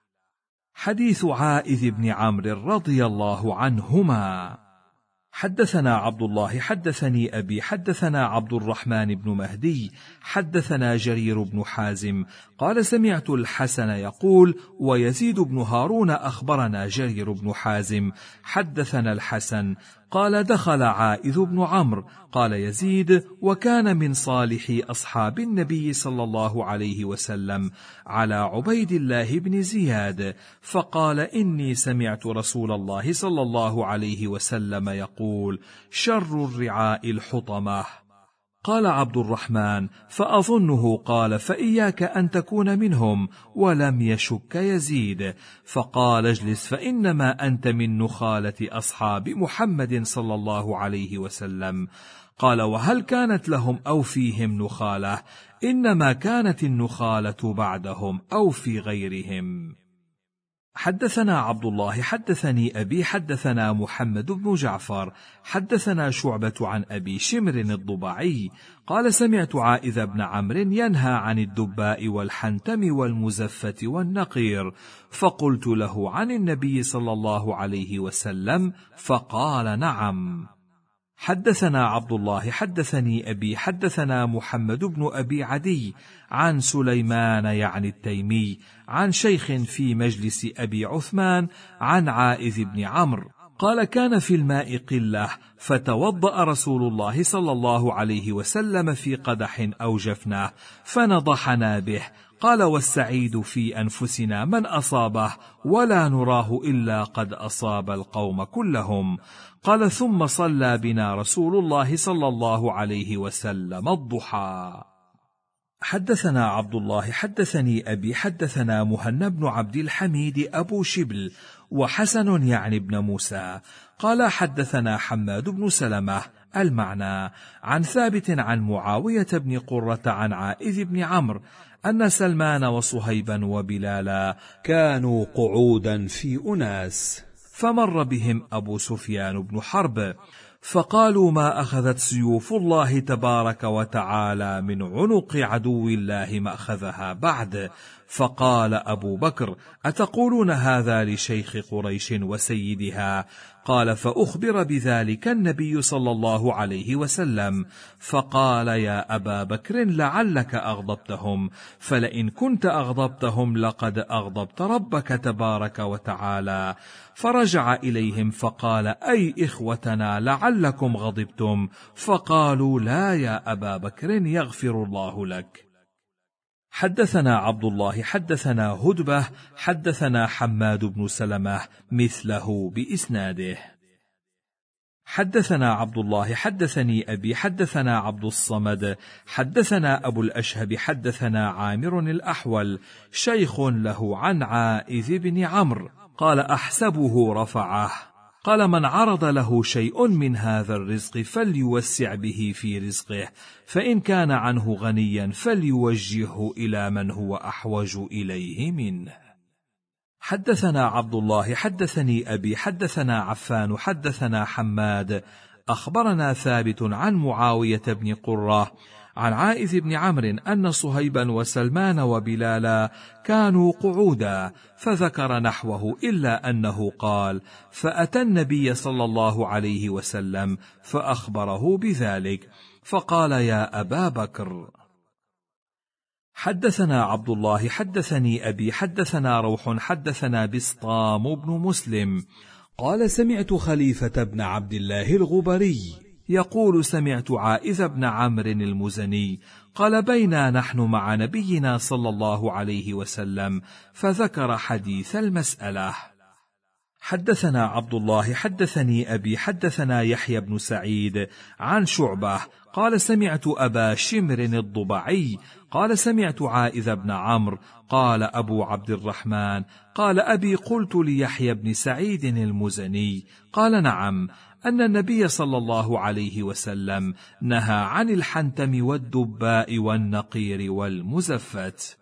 حديث عائذ بن عمرو رضي الله عنهما. حدثنا عبد الله حدثني أبي حدثنا عبد الرحمن بن مهدي حدثنا جرير بن حازم قال سمعت الحسن يقول ويزيد بن هارون أخبرنا جرير بن حازم حدثنا الحسن قال دخل عائذ بن عمرو قال يزيد وكان من صالح أصحاب النبي صلى الله عليه وسلم على عبيد الله بن زياد فقال إني سمعت رسول الله صلى الله عليه وسلم يقول شر الرعاء الحطمة. قال عبد الرحمن فأظنه قال فإياك أن تكون منهم، ولم يشك يزيد، فقال اجلس فإنما أنت من نخالة أصحاب محمد صلى الله عليه وسلم. قال وهل كانت لهم أو فيهم نخالة؟ إنما كانت النخالة بعدهم أو في غيرهم. حدثنا عبد الله حدثني أبي حدثنا محمد بن جعفر حدثنا شعبة عن أبي شمر الضبعي قال سمعت عائذ بن عمرو ينهى عن الدباء والحنتم والمزفة والنقير، فقلت له عن النبي صلى الله عليه وسلم فقال نعم. حدثنا عبد الله حدثني أبي حدثنا محمد بن أبي عدي عن سليمان يعني التيمي عن شيخ في مجلس أبي عثمان عن عائذ بن عمرو قال كان في الماء قلة فتوضأ رسول الله صلى الله عليه وسلم في قدح أو جفنة فنضحنا به. قال والسعيد في أنفسنا من أصابه ولا نراه إلا قد أصاب القوم كلهم. قال ثم صلى بنا رسول الله صلى الله عليه وسلم الضحى. حدثنا عبد الله حدثني أبي حدثنا مهنا بن عبد الحميد أبو شبل وحسن يعني ابن موسى قال حدثنا حماد بن سلمة المعنى عن ثابت عن معاوية بن قرة عن عائذ بن عمرو أن سلمان وصهيبا وبلالا كانوا قعودا في أناس فمر بهم أبو سفيان بن حرب فقالوا ما أخذت سيوف الله تبارك وتعالى من عنق عدو الله ما أخذها بعد. فقال أبو بكر أتقولون هذا لشيخ قريش وسيدها؟ قال فأخبر بذلك النبي صلى الله عليه وسلم فقال يا أبا بكر لعلك أغضبتهم، فلئن كنت أغضبتهم لقد أغضبت ربك تبارك وتعالى. فرجع إليهم فقال أي إخوتنا لعلكم غضبتم؟ فقالوا لا يا أبا بكر يغفر الله لك. حدثنا عبد الله حدثنا هدبة حدثنا حماد بن سلمة مثله بإسناده. حدثنا عبد الله حدثني أبي حدثنا عبد الصمد حدثنا أبو الأشهب حدثنا عامر الأحول شيخ له عن عائذ بن عمرو قال أحسبه رفعه قال من عرض له شيء من هذا الرزق فليوسع به في رزقه، فإن كان عنه غنيا فليوجهه إلى من هو أحوج إليه منه. حدثنا عبد الله حدثني أبي حدثنا عفان حدثنا حماد أخبرنا ثابت عن معاوية بن قرة عن عائذ بن عمرو أن صهيبا وسلمان وبلالا كانوا قعودا، فذكر نحوه إلا أنه قال: فأتى النبي صلى الله عليه وسلم فأخبره بذلك، فقال: يا أبا بكر. حدثنا عبد الله حدثني أبي حدثنا روح حدثنا بسطام بن مسلم قال: سمعت خليفة بن عبد الله الغبري يقول: سمعت عائذ بن عمرو المزني قال: بينا نحن مع نبينا صلى الله عليه وسلم، فذكر حديث المسألة. حدثنا عبد الله حدثني أبي حدثنا يحيى بن سعيد عن شعبة قال: سمعت أبا شمر الضبعي قال: سمعت عائذ بن عمرو قال: أبو عبد الرحمن قال: أبي قلت ليحيى بن سعيد المزني قال: نعم، أن النبي صلى الله عليه وسلم نهى عن الحنتم والدباء والنقير والمزفت.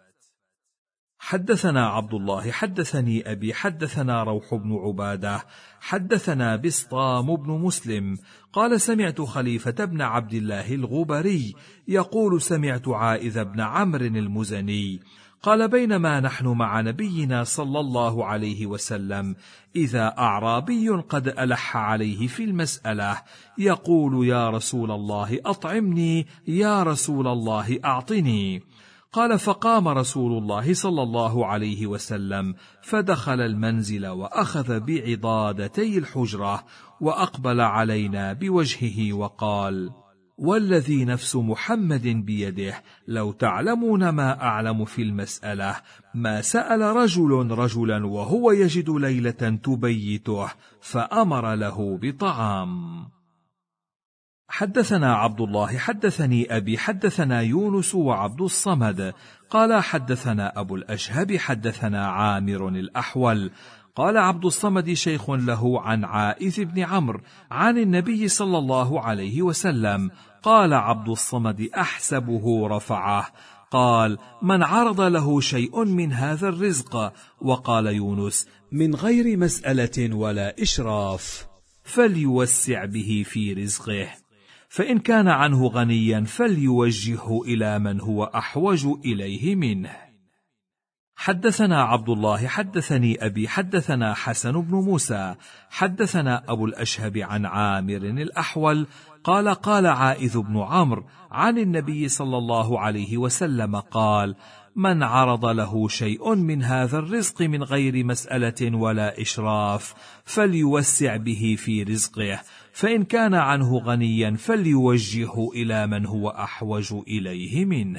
حدثنا عبد الله حدثني أبي حدثنا روح بن عبادة حدثنا بسطام بن مسلم قال: سمعت خليفة بن عبد الله الغبري يقول: سمعت عائذ بن عمرو المزني قال: بينما نحن مع نبينا صلى الله عليه وسلم إذا أعرابي قد ألح عليه في المسألة يقول: يا رسول الله أطعمني، يا رسول الله أعطني. قال: فقام رسول الله صلى الله عليه وسلم فدخل المنزل وأخذ بعضادتي الحجرة وأقبل علينا بوجهه وقال: والذي نفس محمد بيده لو تعلمون ما أعلم في المسألة ما سأل رجل رجلا وهو يجد ليلة تبيته فأمر له بطعام. حدثنا عبد الله حدثني أبي حدثنا يونس وعبد الصمد قال: حدثنا أبو الأشهب حدثنا عامر الأحول قال: عبد الصمد شيخ له عن عائذ بن عمرو عن النبي صلى الله عليه وسلم قال عبد الصمد: أحسبه رفعه قال: من عرض له شيء من هذا الرزق. وقال يونس: من غير مسألة ولا إشراف، فليوسع به في رزقه، فإن كان عنه غنيا فليوجهه إلى من هو أحوج إليه منه. حدثنا عبد الله حدثني أبي حدثنا حسن بن موسى حدثنا أبو الأشهب عن عامر الأحول قال: قال عائذ بن عمرو عن النبي صلى الله عليه وسلم قال: من عرض له شيء من هذا الرزق من غير مسألة ولا إشراف فليوسع به في رزقه، فإن كان عنه غنيا فليوجهه إلى من هو أحوج إليه منه.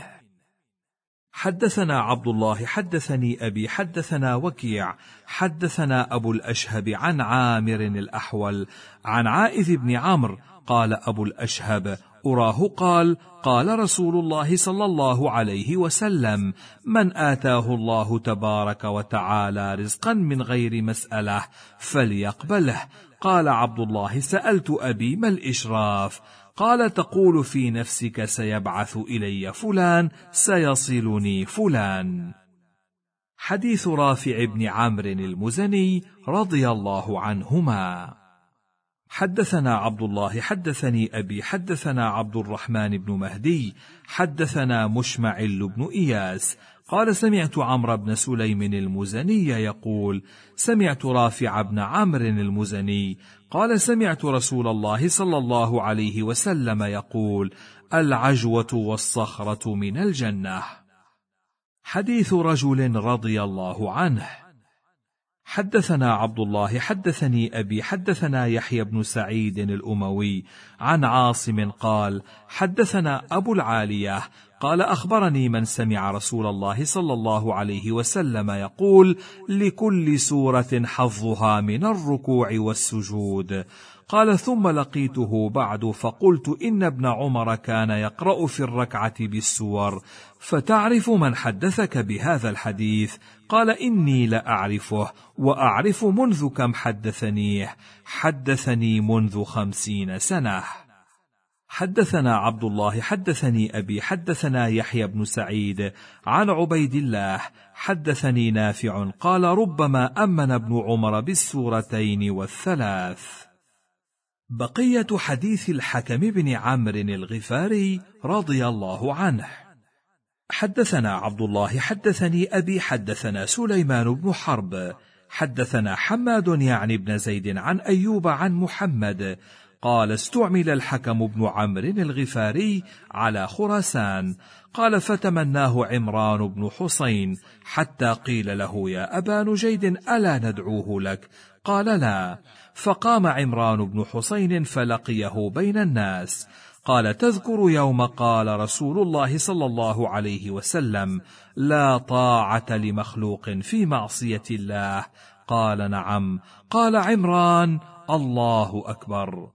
حدثنا عبد الله حدثني أبي حدثنا وكيع حدثنا أبو الأشهب عن عامر الأحول عن عائذ بن عمرو قال أبو الأشهب: أراه قال: قال رسول الله صلى الله عليه وسلم: من آتاه الله تبارك وتعالى رزقا من غير مسألة فليقبله. قال عبد الله: سألت أبي: ما الإشراف؟ قال: تقول في نفسك: سيبعث إلي فلان، سيصلني فلان. حديث رافع بن عمرو المزني رضي الله عنهما. حدثنا عبد الله حدثني أبي حدثنا عبد الرحمن بن مهدي حدثنا مشمعل بن إياس قال: سمعت عمرو بن سليم المزني يقول: سمعت رافع بن عمرو المزني قال: سمعت رسول الله صلى الله عليه وسلم يقول: العجوة والصخرة من الجنة. حديث رجل رضي الله عنه. حدثنا عبد الله حدثني أبي حدثنا يحيى بن سعيد الأموي عن عاصم قال: حدثنا أبو العالية قال: أخبرني من سمع رسول الله صلى الله عليه وسلم يقول: لكل سورة حظها من الركوع والسجود. قال: ثم لقيته بعد فقلت: إن ابن عمر كان يقرأ في الركعة بالسور، فتعرف من حدثك بهذا الحديث؟ قال: إني لأعرفه، وأعرف منذ كم حدثنيه، حدثني منذ خمسين سنة. حدثنا عبد الله حدثني أبي حدثنا يحيى بن سعيد عن عبيد الله حدثني نافع قال: ربما أمن ابن عمر بالسورتين والثلاث. بقية حديث الحكم بن عمرو الغفاري رضي الله عنه. حدثنا عبد الله حدثني أبي حدثنا سليمان بن حرب حدثنا حماد يعني بن زيد عن أيوب عن محمد قال: استعمل الحكم بن عمرو الغفاري على خراسان، قال: فتمناه عمران بن حسين حتى قيل له: يا أبا نجيد ألا ندعوه لك؟ قال: لا. فقام عمران بن حسين فلقيه بين الناس، قال: تذكر يوم قال رسول الله صلى الله عليه وسلم: لا طاعة لمخلوق في معصية الله؟ قال: نعم. قال عمران: الله أكبر.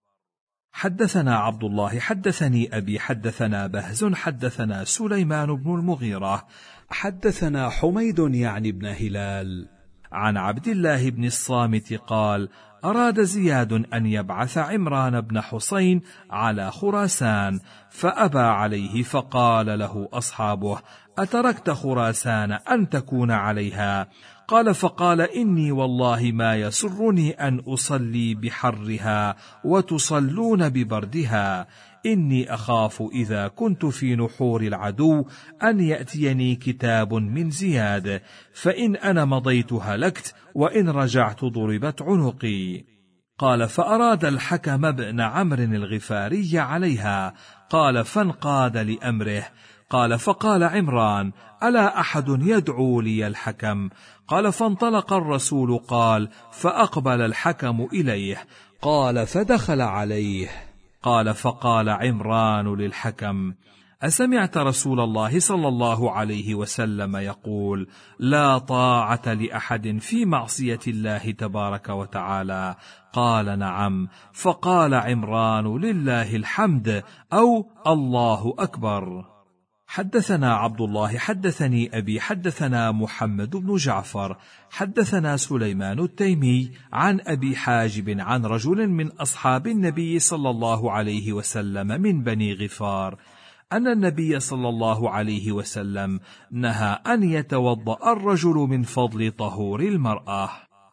حدثنا عبد الله حدثني أبي حدثنا بهز حدثنا سليمان بن المغيرة حدثنا حميد يعني بن هلال عن عبد الله بن الصامت قال: أراد زياد أن يبعث عمران بن حسين على خراسان، فأبى عليه، فقال له أصحابه: أتركت خراسان أن تكون عليها؟ قال: فقال: إني والله ما يسرني أن أصلي بحرها وتصلون ببردها، إني أخاف إذا كنت في نحور العدو أن يأتيني كتاب من زياد، فإن أنا مضيت هلكت، وإن رجعت ضربت عنقي. قال: فأراد الحكم بن عمرو الغفاري عليها، قال: فانقاد لأمره. قال: فقال عمران: ألا أحد يدعو لي الحكم؟ قال: فانطلق الرسول قال: فأقبل الحكم إليه، قال: فدخل عليه. قال: فقال عمران للحكم: أسمعت رسول الله صلى الله عليه وسلم يقول: لا طاعة لأحد في معصية الله تبارك وتعالى؟ قال: نعم. فقال عمران: لله الحمد، أو الله أكبر. حدثنا عبد الله حدثني أبي حدثنا محمد بن جعفر حدثنا سليمان التيمي عن أبي حاجب عن رجل من أصحاب النبي صلى الله عليه وسلم من بني غفار أن النبي صلى الله عليه وسلم نهى أن يتوضأ الرجل من فضل طهور المرأة.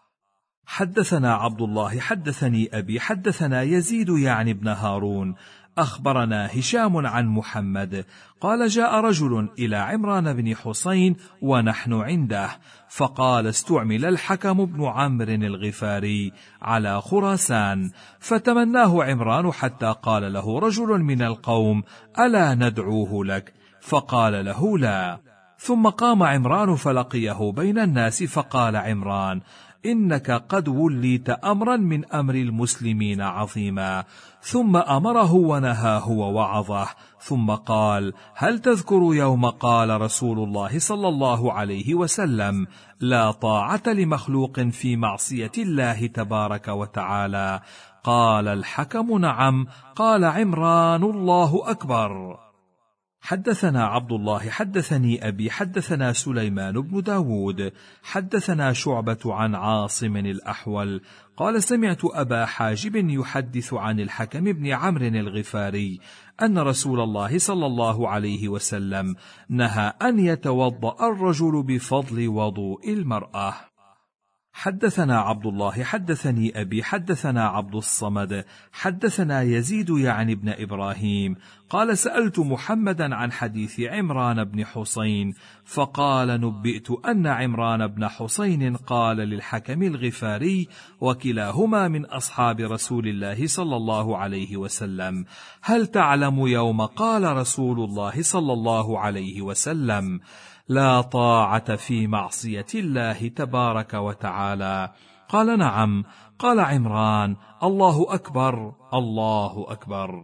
حدثنا عبد الله حدثني أبي حدثنا يزيد يعني بن هارون أخبرنا هشام عن محمد قال: جاء رجل إلى عمران بن حسين ونحن عنده، فقال: استعمل الحكم بن عمرو الغفاري على خراسان، فتمناه عمران حتى قال له رجل من القوم: ألا ندعوه لك؟ فقال له: لا. ثم قام عمران فلقيه بين الناس، فقال عمران: إنك قد وليت أمرا من أمر المسلمين عظيما. ثم أمره ونهاه ووعظه، ثم قال: هل تذكر يوم قال رسول الله صلى الله عليه وسلم: لا طاعة لمخلوق في معصية الله تبارك وتعالى؟ قال الحكم: نعم. قال عمران: الله أكبر. حدثنا عبد الله حدثني أبي حدثنا سليمان بن داود حدثنا شعبة عن عاصم الأحول قال: سمعت أبا حاجب يحدث عن الحكم بن عمرو الغفاري أن رسول الله صلى الله عليه وسلم نهى أن يتوضأ الرجل بفضل وضوء المرأة. حدثنا عبد الله حدثني أبي حدثنا عبد الصمد حدثنا يزيد يعني بن إبراهيم قال: سألت محمدا عن حديث عمران بن حسين، فقال: نبئت أن عمران بن حسين قال للحكم الغفاري، وكلاهما من أصحاب رسول الله صلى الله عليه وسلم: هل تعلم يوم قال رسول الله صلى الله عليه وسلم: لا طاعة في معصية الله تبارك وتعالى؟ قال: نعم. قال عمران: الله أكبر، الله أكبر.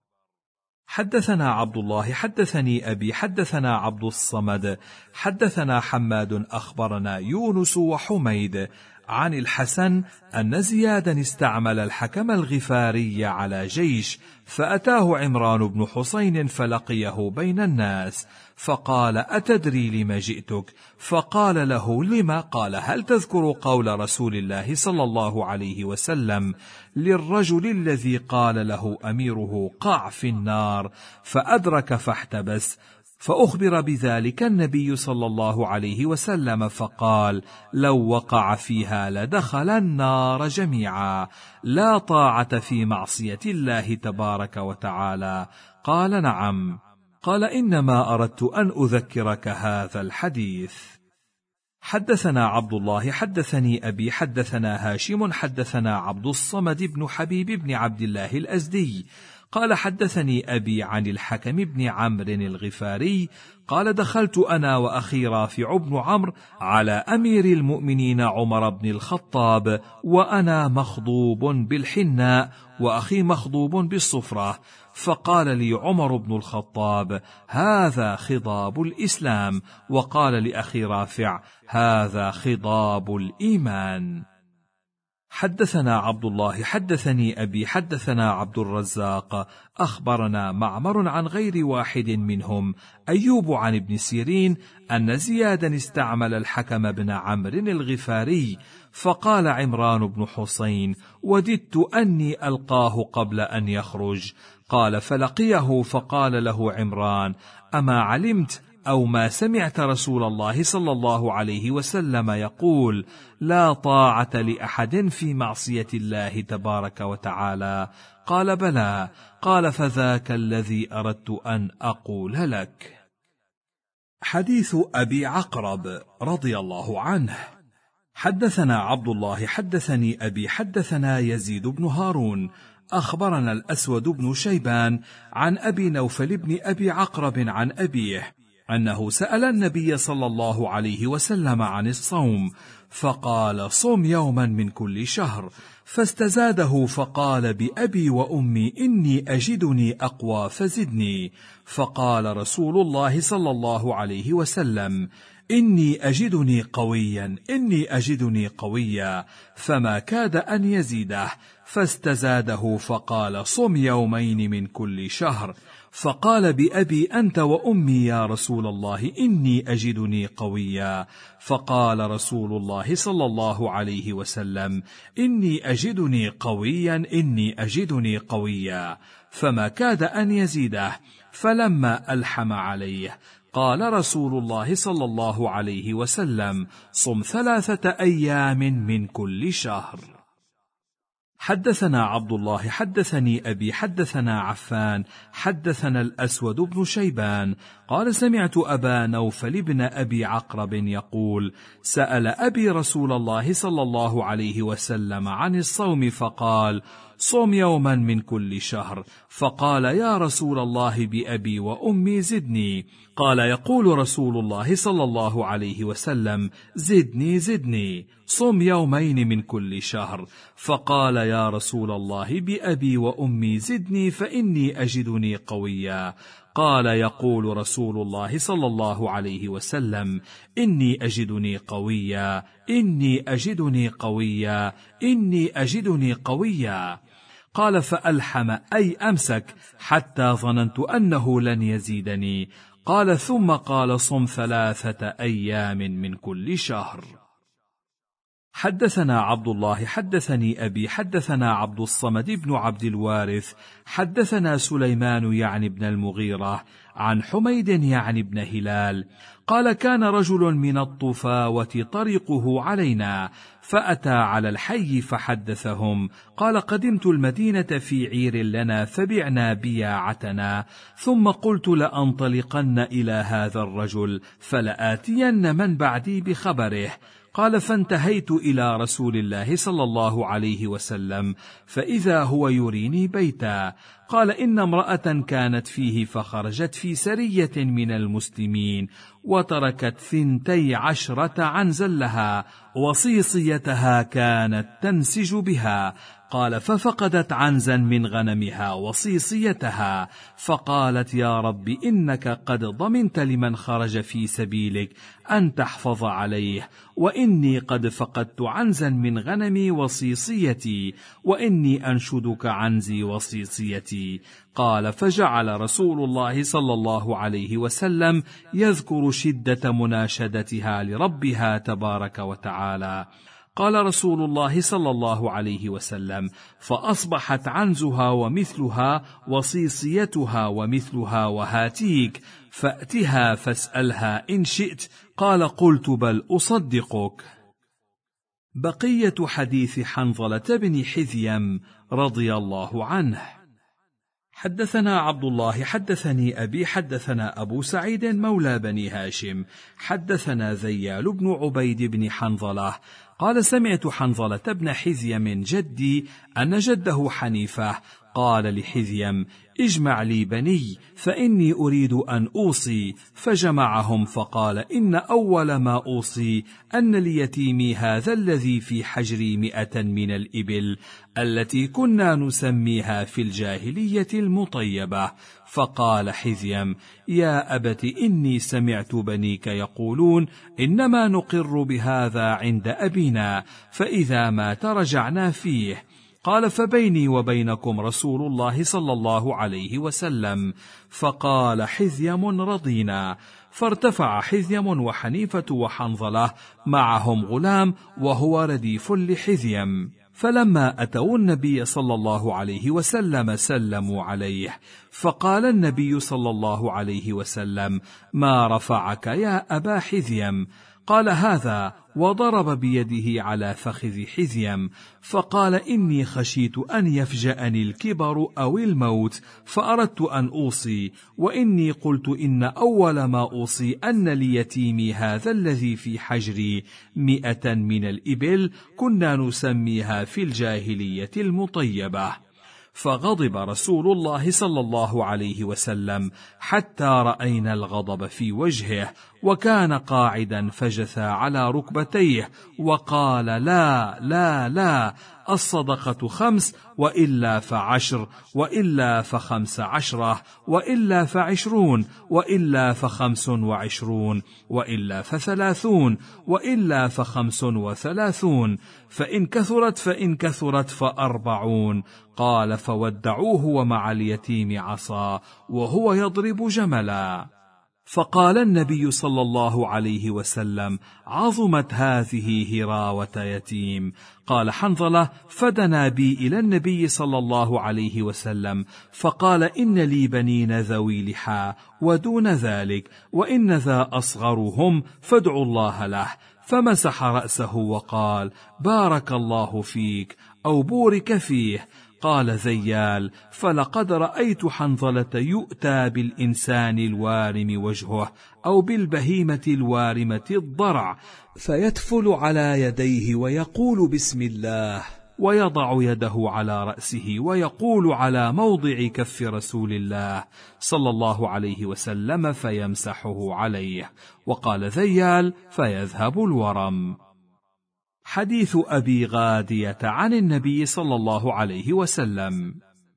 حدثنا عبد الله حدثني أبي حدثنا عبد الصمد حدثنا حماد أخبرنا يونس وحميد عن الحسن أن زيادا استعمل الحكم الغفاري على جيش، فأتاه عمران بن حسين فلقيه بين الناس، فقال: أتدري لم جئتك؟ فقال له: لما؟ قال: هل تذكر قول رسول الله صلى الله عليه وسلم للرجل الذي قال له أميره: قع في النار، فأدرك فاحتبس؟ فأخبر بذلك النبي صلى الله عليه وسلم فقال: لو وقع فيها لدخل النار جميعا، لا طاعة في معصية الله تبارك وتعالى. قال: نعم. قال: إنما أردت أن أذكرك هذا الحديث. حدثنا عبد الله حدثني أبي حدثنا هاشم حدثنا عبد الصمد بن حبيب بن عبد الله الأزدي قال: حدثني أبي عن الحكم بن عمرو الغفاري قال: دخلت أنا وأخي رافع بن عمرو على أمير المؤمنين عمر بن الخطاب، وأنا مخضوب بالحناء وأخي مخضوب بالصفرة، فقال لي عمر بن الخطاب: هذا خضاب الإسلام، وقال لأخي رافع: هذا خضاب الإيمان. حدثنا عبد الله حدثني أبي حدثنا عبد الرزاق أخبرنا معمر عن غير واحد منهم أيوب عن ابن سيرين أن زيادا استعمل الحكم بن عمرو الغفاري، فقال عمران بن حسين: وددت أني ألقاه قبل أن يخرج. قال: فلقيه فقال له عمران: أما علمت أو ما سمعت رسول الله صلى الله عليه وسلم يقول: لا طاعة لأحد في معصية الله تبارك وتعالى؟ قال: بلى. قال: فذاك الذي أردت أن أقول لك. حديث أبي عقرب رضي الله عنه. حدثنا عبد الله حدثني أبي حدثنا يزيد بن هارون أخبرنا الأسود بن شيبان عن أبي نوفل بن أبي عقرب عن أبيه أنه سأل النبي صلى الله عليه وسلم عن الصوم، فقال: صم يوما من كل شهر، فاستزاده فقال: بأبي وأمي إني أجدني أقوى فزدني. فقال رسول الله صلى الله عليه وسلم: إني أجدني قويا إني أجدني قويا، فما كاد أن يزيده، فاستزاده فقال: صم يومين من كل شهر. فقال: بأبي أنت وأمي يا رسول الله إني أجدني قويا. فقال رسول الله صلى الله عليه وسلم: إني أجدني قويا إني أجدني قويا، فما كاد أن يزيده. فلما ألحم عليه قال رسول الله صلى الله عليه وسلم: صم ثلاثة أيام من كل شهر. حدثنا عبد الله حدثني أبي حدثنا عفان حدثنا الأسود بن شيبان قال: سمعت أبا نوفل بن أبي عقرب يقول: سأل أبي رسول الله صلى الله عليه وسلم عن الصوم، فقال: صوم يوما من كل شهر. فقال: يا رسول الله بأبي وأمي زدني. قال: يقول رسول الله صلى الله عليه وسلم: زدني زدني، صم يومين من كل شهر. فقال: يا رسول الله بأبي وأمي زدني فإني أجدني قويا. قال: يقول رسول الله صلى الله عليه وسلم: إني أجدني قويا إني أجدني قويا إني أجدني قويا. قال: فألحم أي أمسك حتى ظننت أنه لن يزيدني. قال: ثم قال: صم ثلاثة أيام من كل شهر. حدثنا عبد الله حدثني أبي حدثنا عبد الصمد بن عبد الوارث حدثنا سليمان يعني بن المغيرة عن حميد يعني بن هلال قال: كان رجل من الطفاوة طريقه علينا، فأتى على الحي فحدثهم. قال: قدمت المدينة في عير لنا فبعنا بياعتنا، ثم قلت: لأنطلقن إلى هذا الرجل فلآتين من بعدي بخبره. قال: فانتهيت إلى رسول الله صلى الله عليه وسلم، فإذا هو يريني بيتا. قال: إن امرأة كانت فيه فخرجت في سرية من المسلمين، وتركت ثنتي عشرة عنزا لها، وصيصيتها كانت تنسج بها. قال: ففقدت عنزا من غنمها وصيصيتها، فقالت: يا رب إنك قد ضمنت لمن خرج في سبيلك أن تحفظ عليه، وإني قد فقدت عنزا من غنمي وصيصيتي، وإني أنشدك عنزي وصيصيتي. قال: فجعل رسول الله صلى الله عليه وسلم يذكر شدة مناشدتها لربها تبارك وتعالى. قال رسول الله صلى الله عليه وسلم: فأصبحت عنزها ومثلها وصيصيتها ومثلها وهاتيك، فأتها فاسألها إن شئت. قال: قلت: بل أصدقك. بقية حديث حنظلة بن حذيم رضي الله عنه. حدثنا عبد الله حدثني أبي حدثنا أبو سعيد مولى بني هاشم حدثنا ذيال بن عبيد بن حنظلة قال: سمعت حنظلة بن حذيم جدي أن جده حنيفة قال لحذيم: اجمع لي بني فإني أريد أن أوصي، فجمعهم فقال: إن أول ما أوصي أن ليتيمي هذا الذي في حجري مئة من الإبل التي كنا نسميها في الجاهلية المطيبة. فقال حذيم: يا أبت إني سمعت بنيك يقولون إنما نقر بهذا عند أبينا، فإذا مات رجعنا فيه. قال: فبيني وبينكم رسول الله صلى الله عليه وسلم. فقال حذيم: رضينا. فارتفع حذيم وحنيفة وحنظلة معهم غلام وهو رديف لحذيم، فلما أتوا النبي صلى الله عليه وسلم سلموا عليه، فقال النبي صلى الله عليه وسلم: ما رفعك يا أبا حذيم؟ قال: هذا، وضرب بيده على فخذ حذيم، فقال: إني خشيت أن يفجأني الكبر أو الموت فأردت أن أوصي، وإني قلت إن أول ما أوصي أن ليتيمي هذا الذي في حجري مئة من الإبل كنا نسميها في الجاهلية المطيبة. فغضب رسول الله صلى الله عليه وسلم حتى رأينا الغضب في وجهه، وكان قاعدا فجثى على ركبتيه وقال: لا لا لا، الصدقة خمس، وإلا فعشر، وإلا فخمس عشرة، وإلا فعشرون، وإلا فخمس وعشرون، وإلا فثلاثون، وإلا فخمس وثلاثون، فإن كثرت فإن كثرت فأربعون. قال: فودعوه ومع اليتيم عصا وهو يضرب جملا. فقال النبي صلى الله عليه وسلم: عظمت هذه هراوة يتيم. قال حنظلة: فدنا بي إلى النبي صلى الله عليه وسلم فقال: إن لي بنين ذوي لحى ودون ذلك، وإن ذا أصغرهم فادعوا الله له. فمسح رأسه وقال: بارك الله فيك أو بورك فيه. قال ذيال: فلقد رأيت حنظلة يؤتى بالإنسان الوارم وجهه أو بالبهيمة الوارمة الضرع، فيتفل على يديه ويقول بسم الله، ويضع يده على رأسه ويقول على موضع كف رسول الله صلى الله عليه وسلم فيمسحه عليه. وقال ذيال: فيذهب الورم. حديث أبي غادية عن النبي صلى الله عليه وسلم.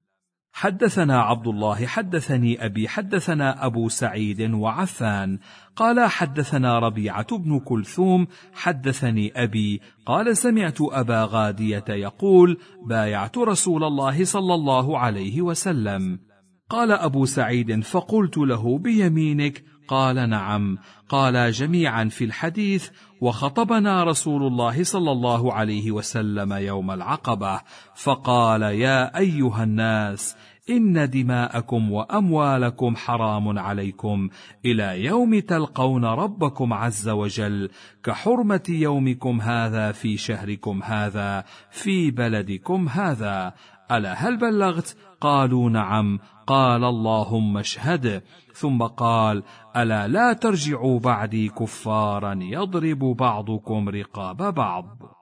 حدثنا عبد الله حدثني أبي حدثنا أبو سعيد وعفان قال: حدثنا ربيعة بن كلثوم حدثني أبي قال: سمعت أبا غادية يقول: بايعت رسول الله صلى الله عليه وسلم. قال أبو سعيد: فقلت له: بيمينك؟ قال: نعم. قال جميعا في الحديث: وخطبنا رسول الله صلى الله عليه وسلم يوم العقبة فقال: يا أيها الناس، إن دماءكم وأموالكم حرام عليكم إلى يوم تلقون ربكم عز وجل، كحرمة يومكم هذا في شهركم هذا في بلدكم هذا. ألا هل بلغت؟ قالوا: نعم. قال: اللهم اشهد. ثم قال: ألا لا ترجعوا بعدي كفارا يضرب بعضكم رقاب بعض.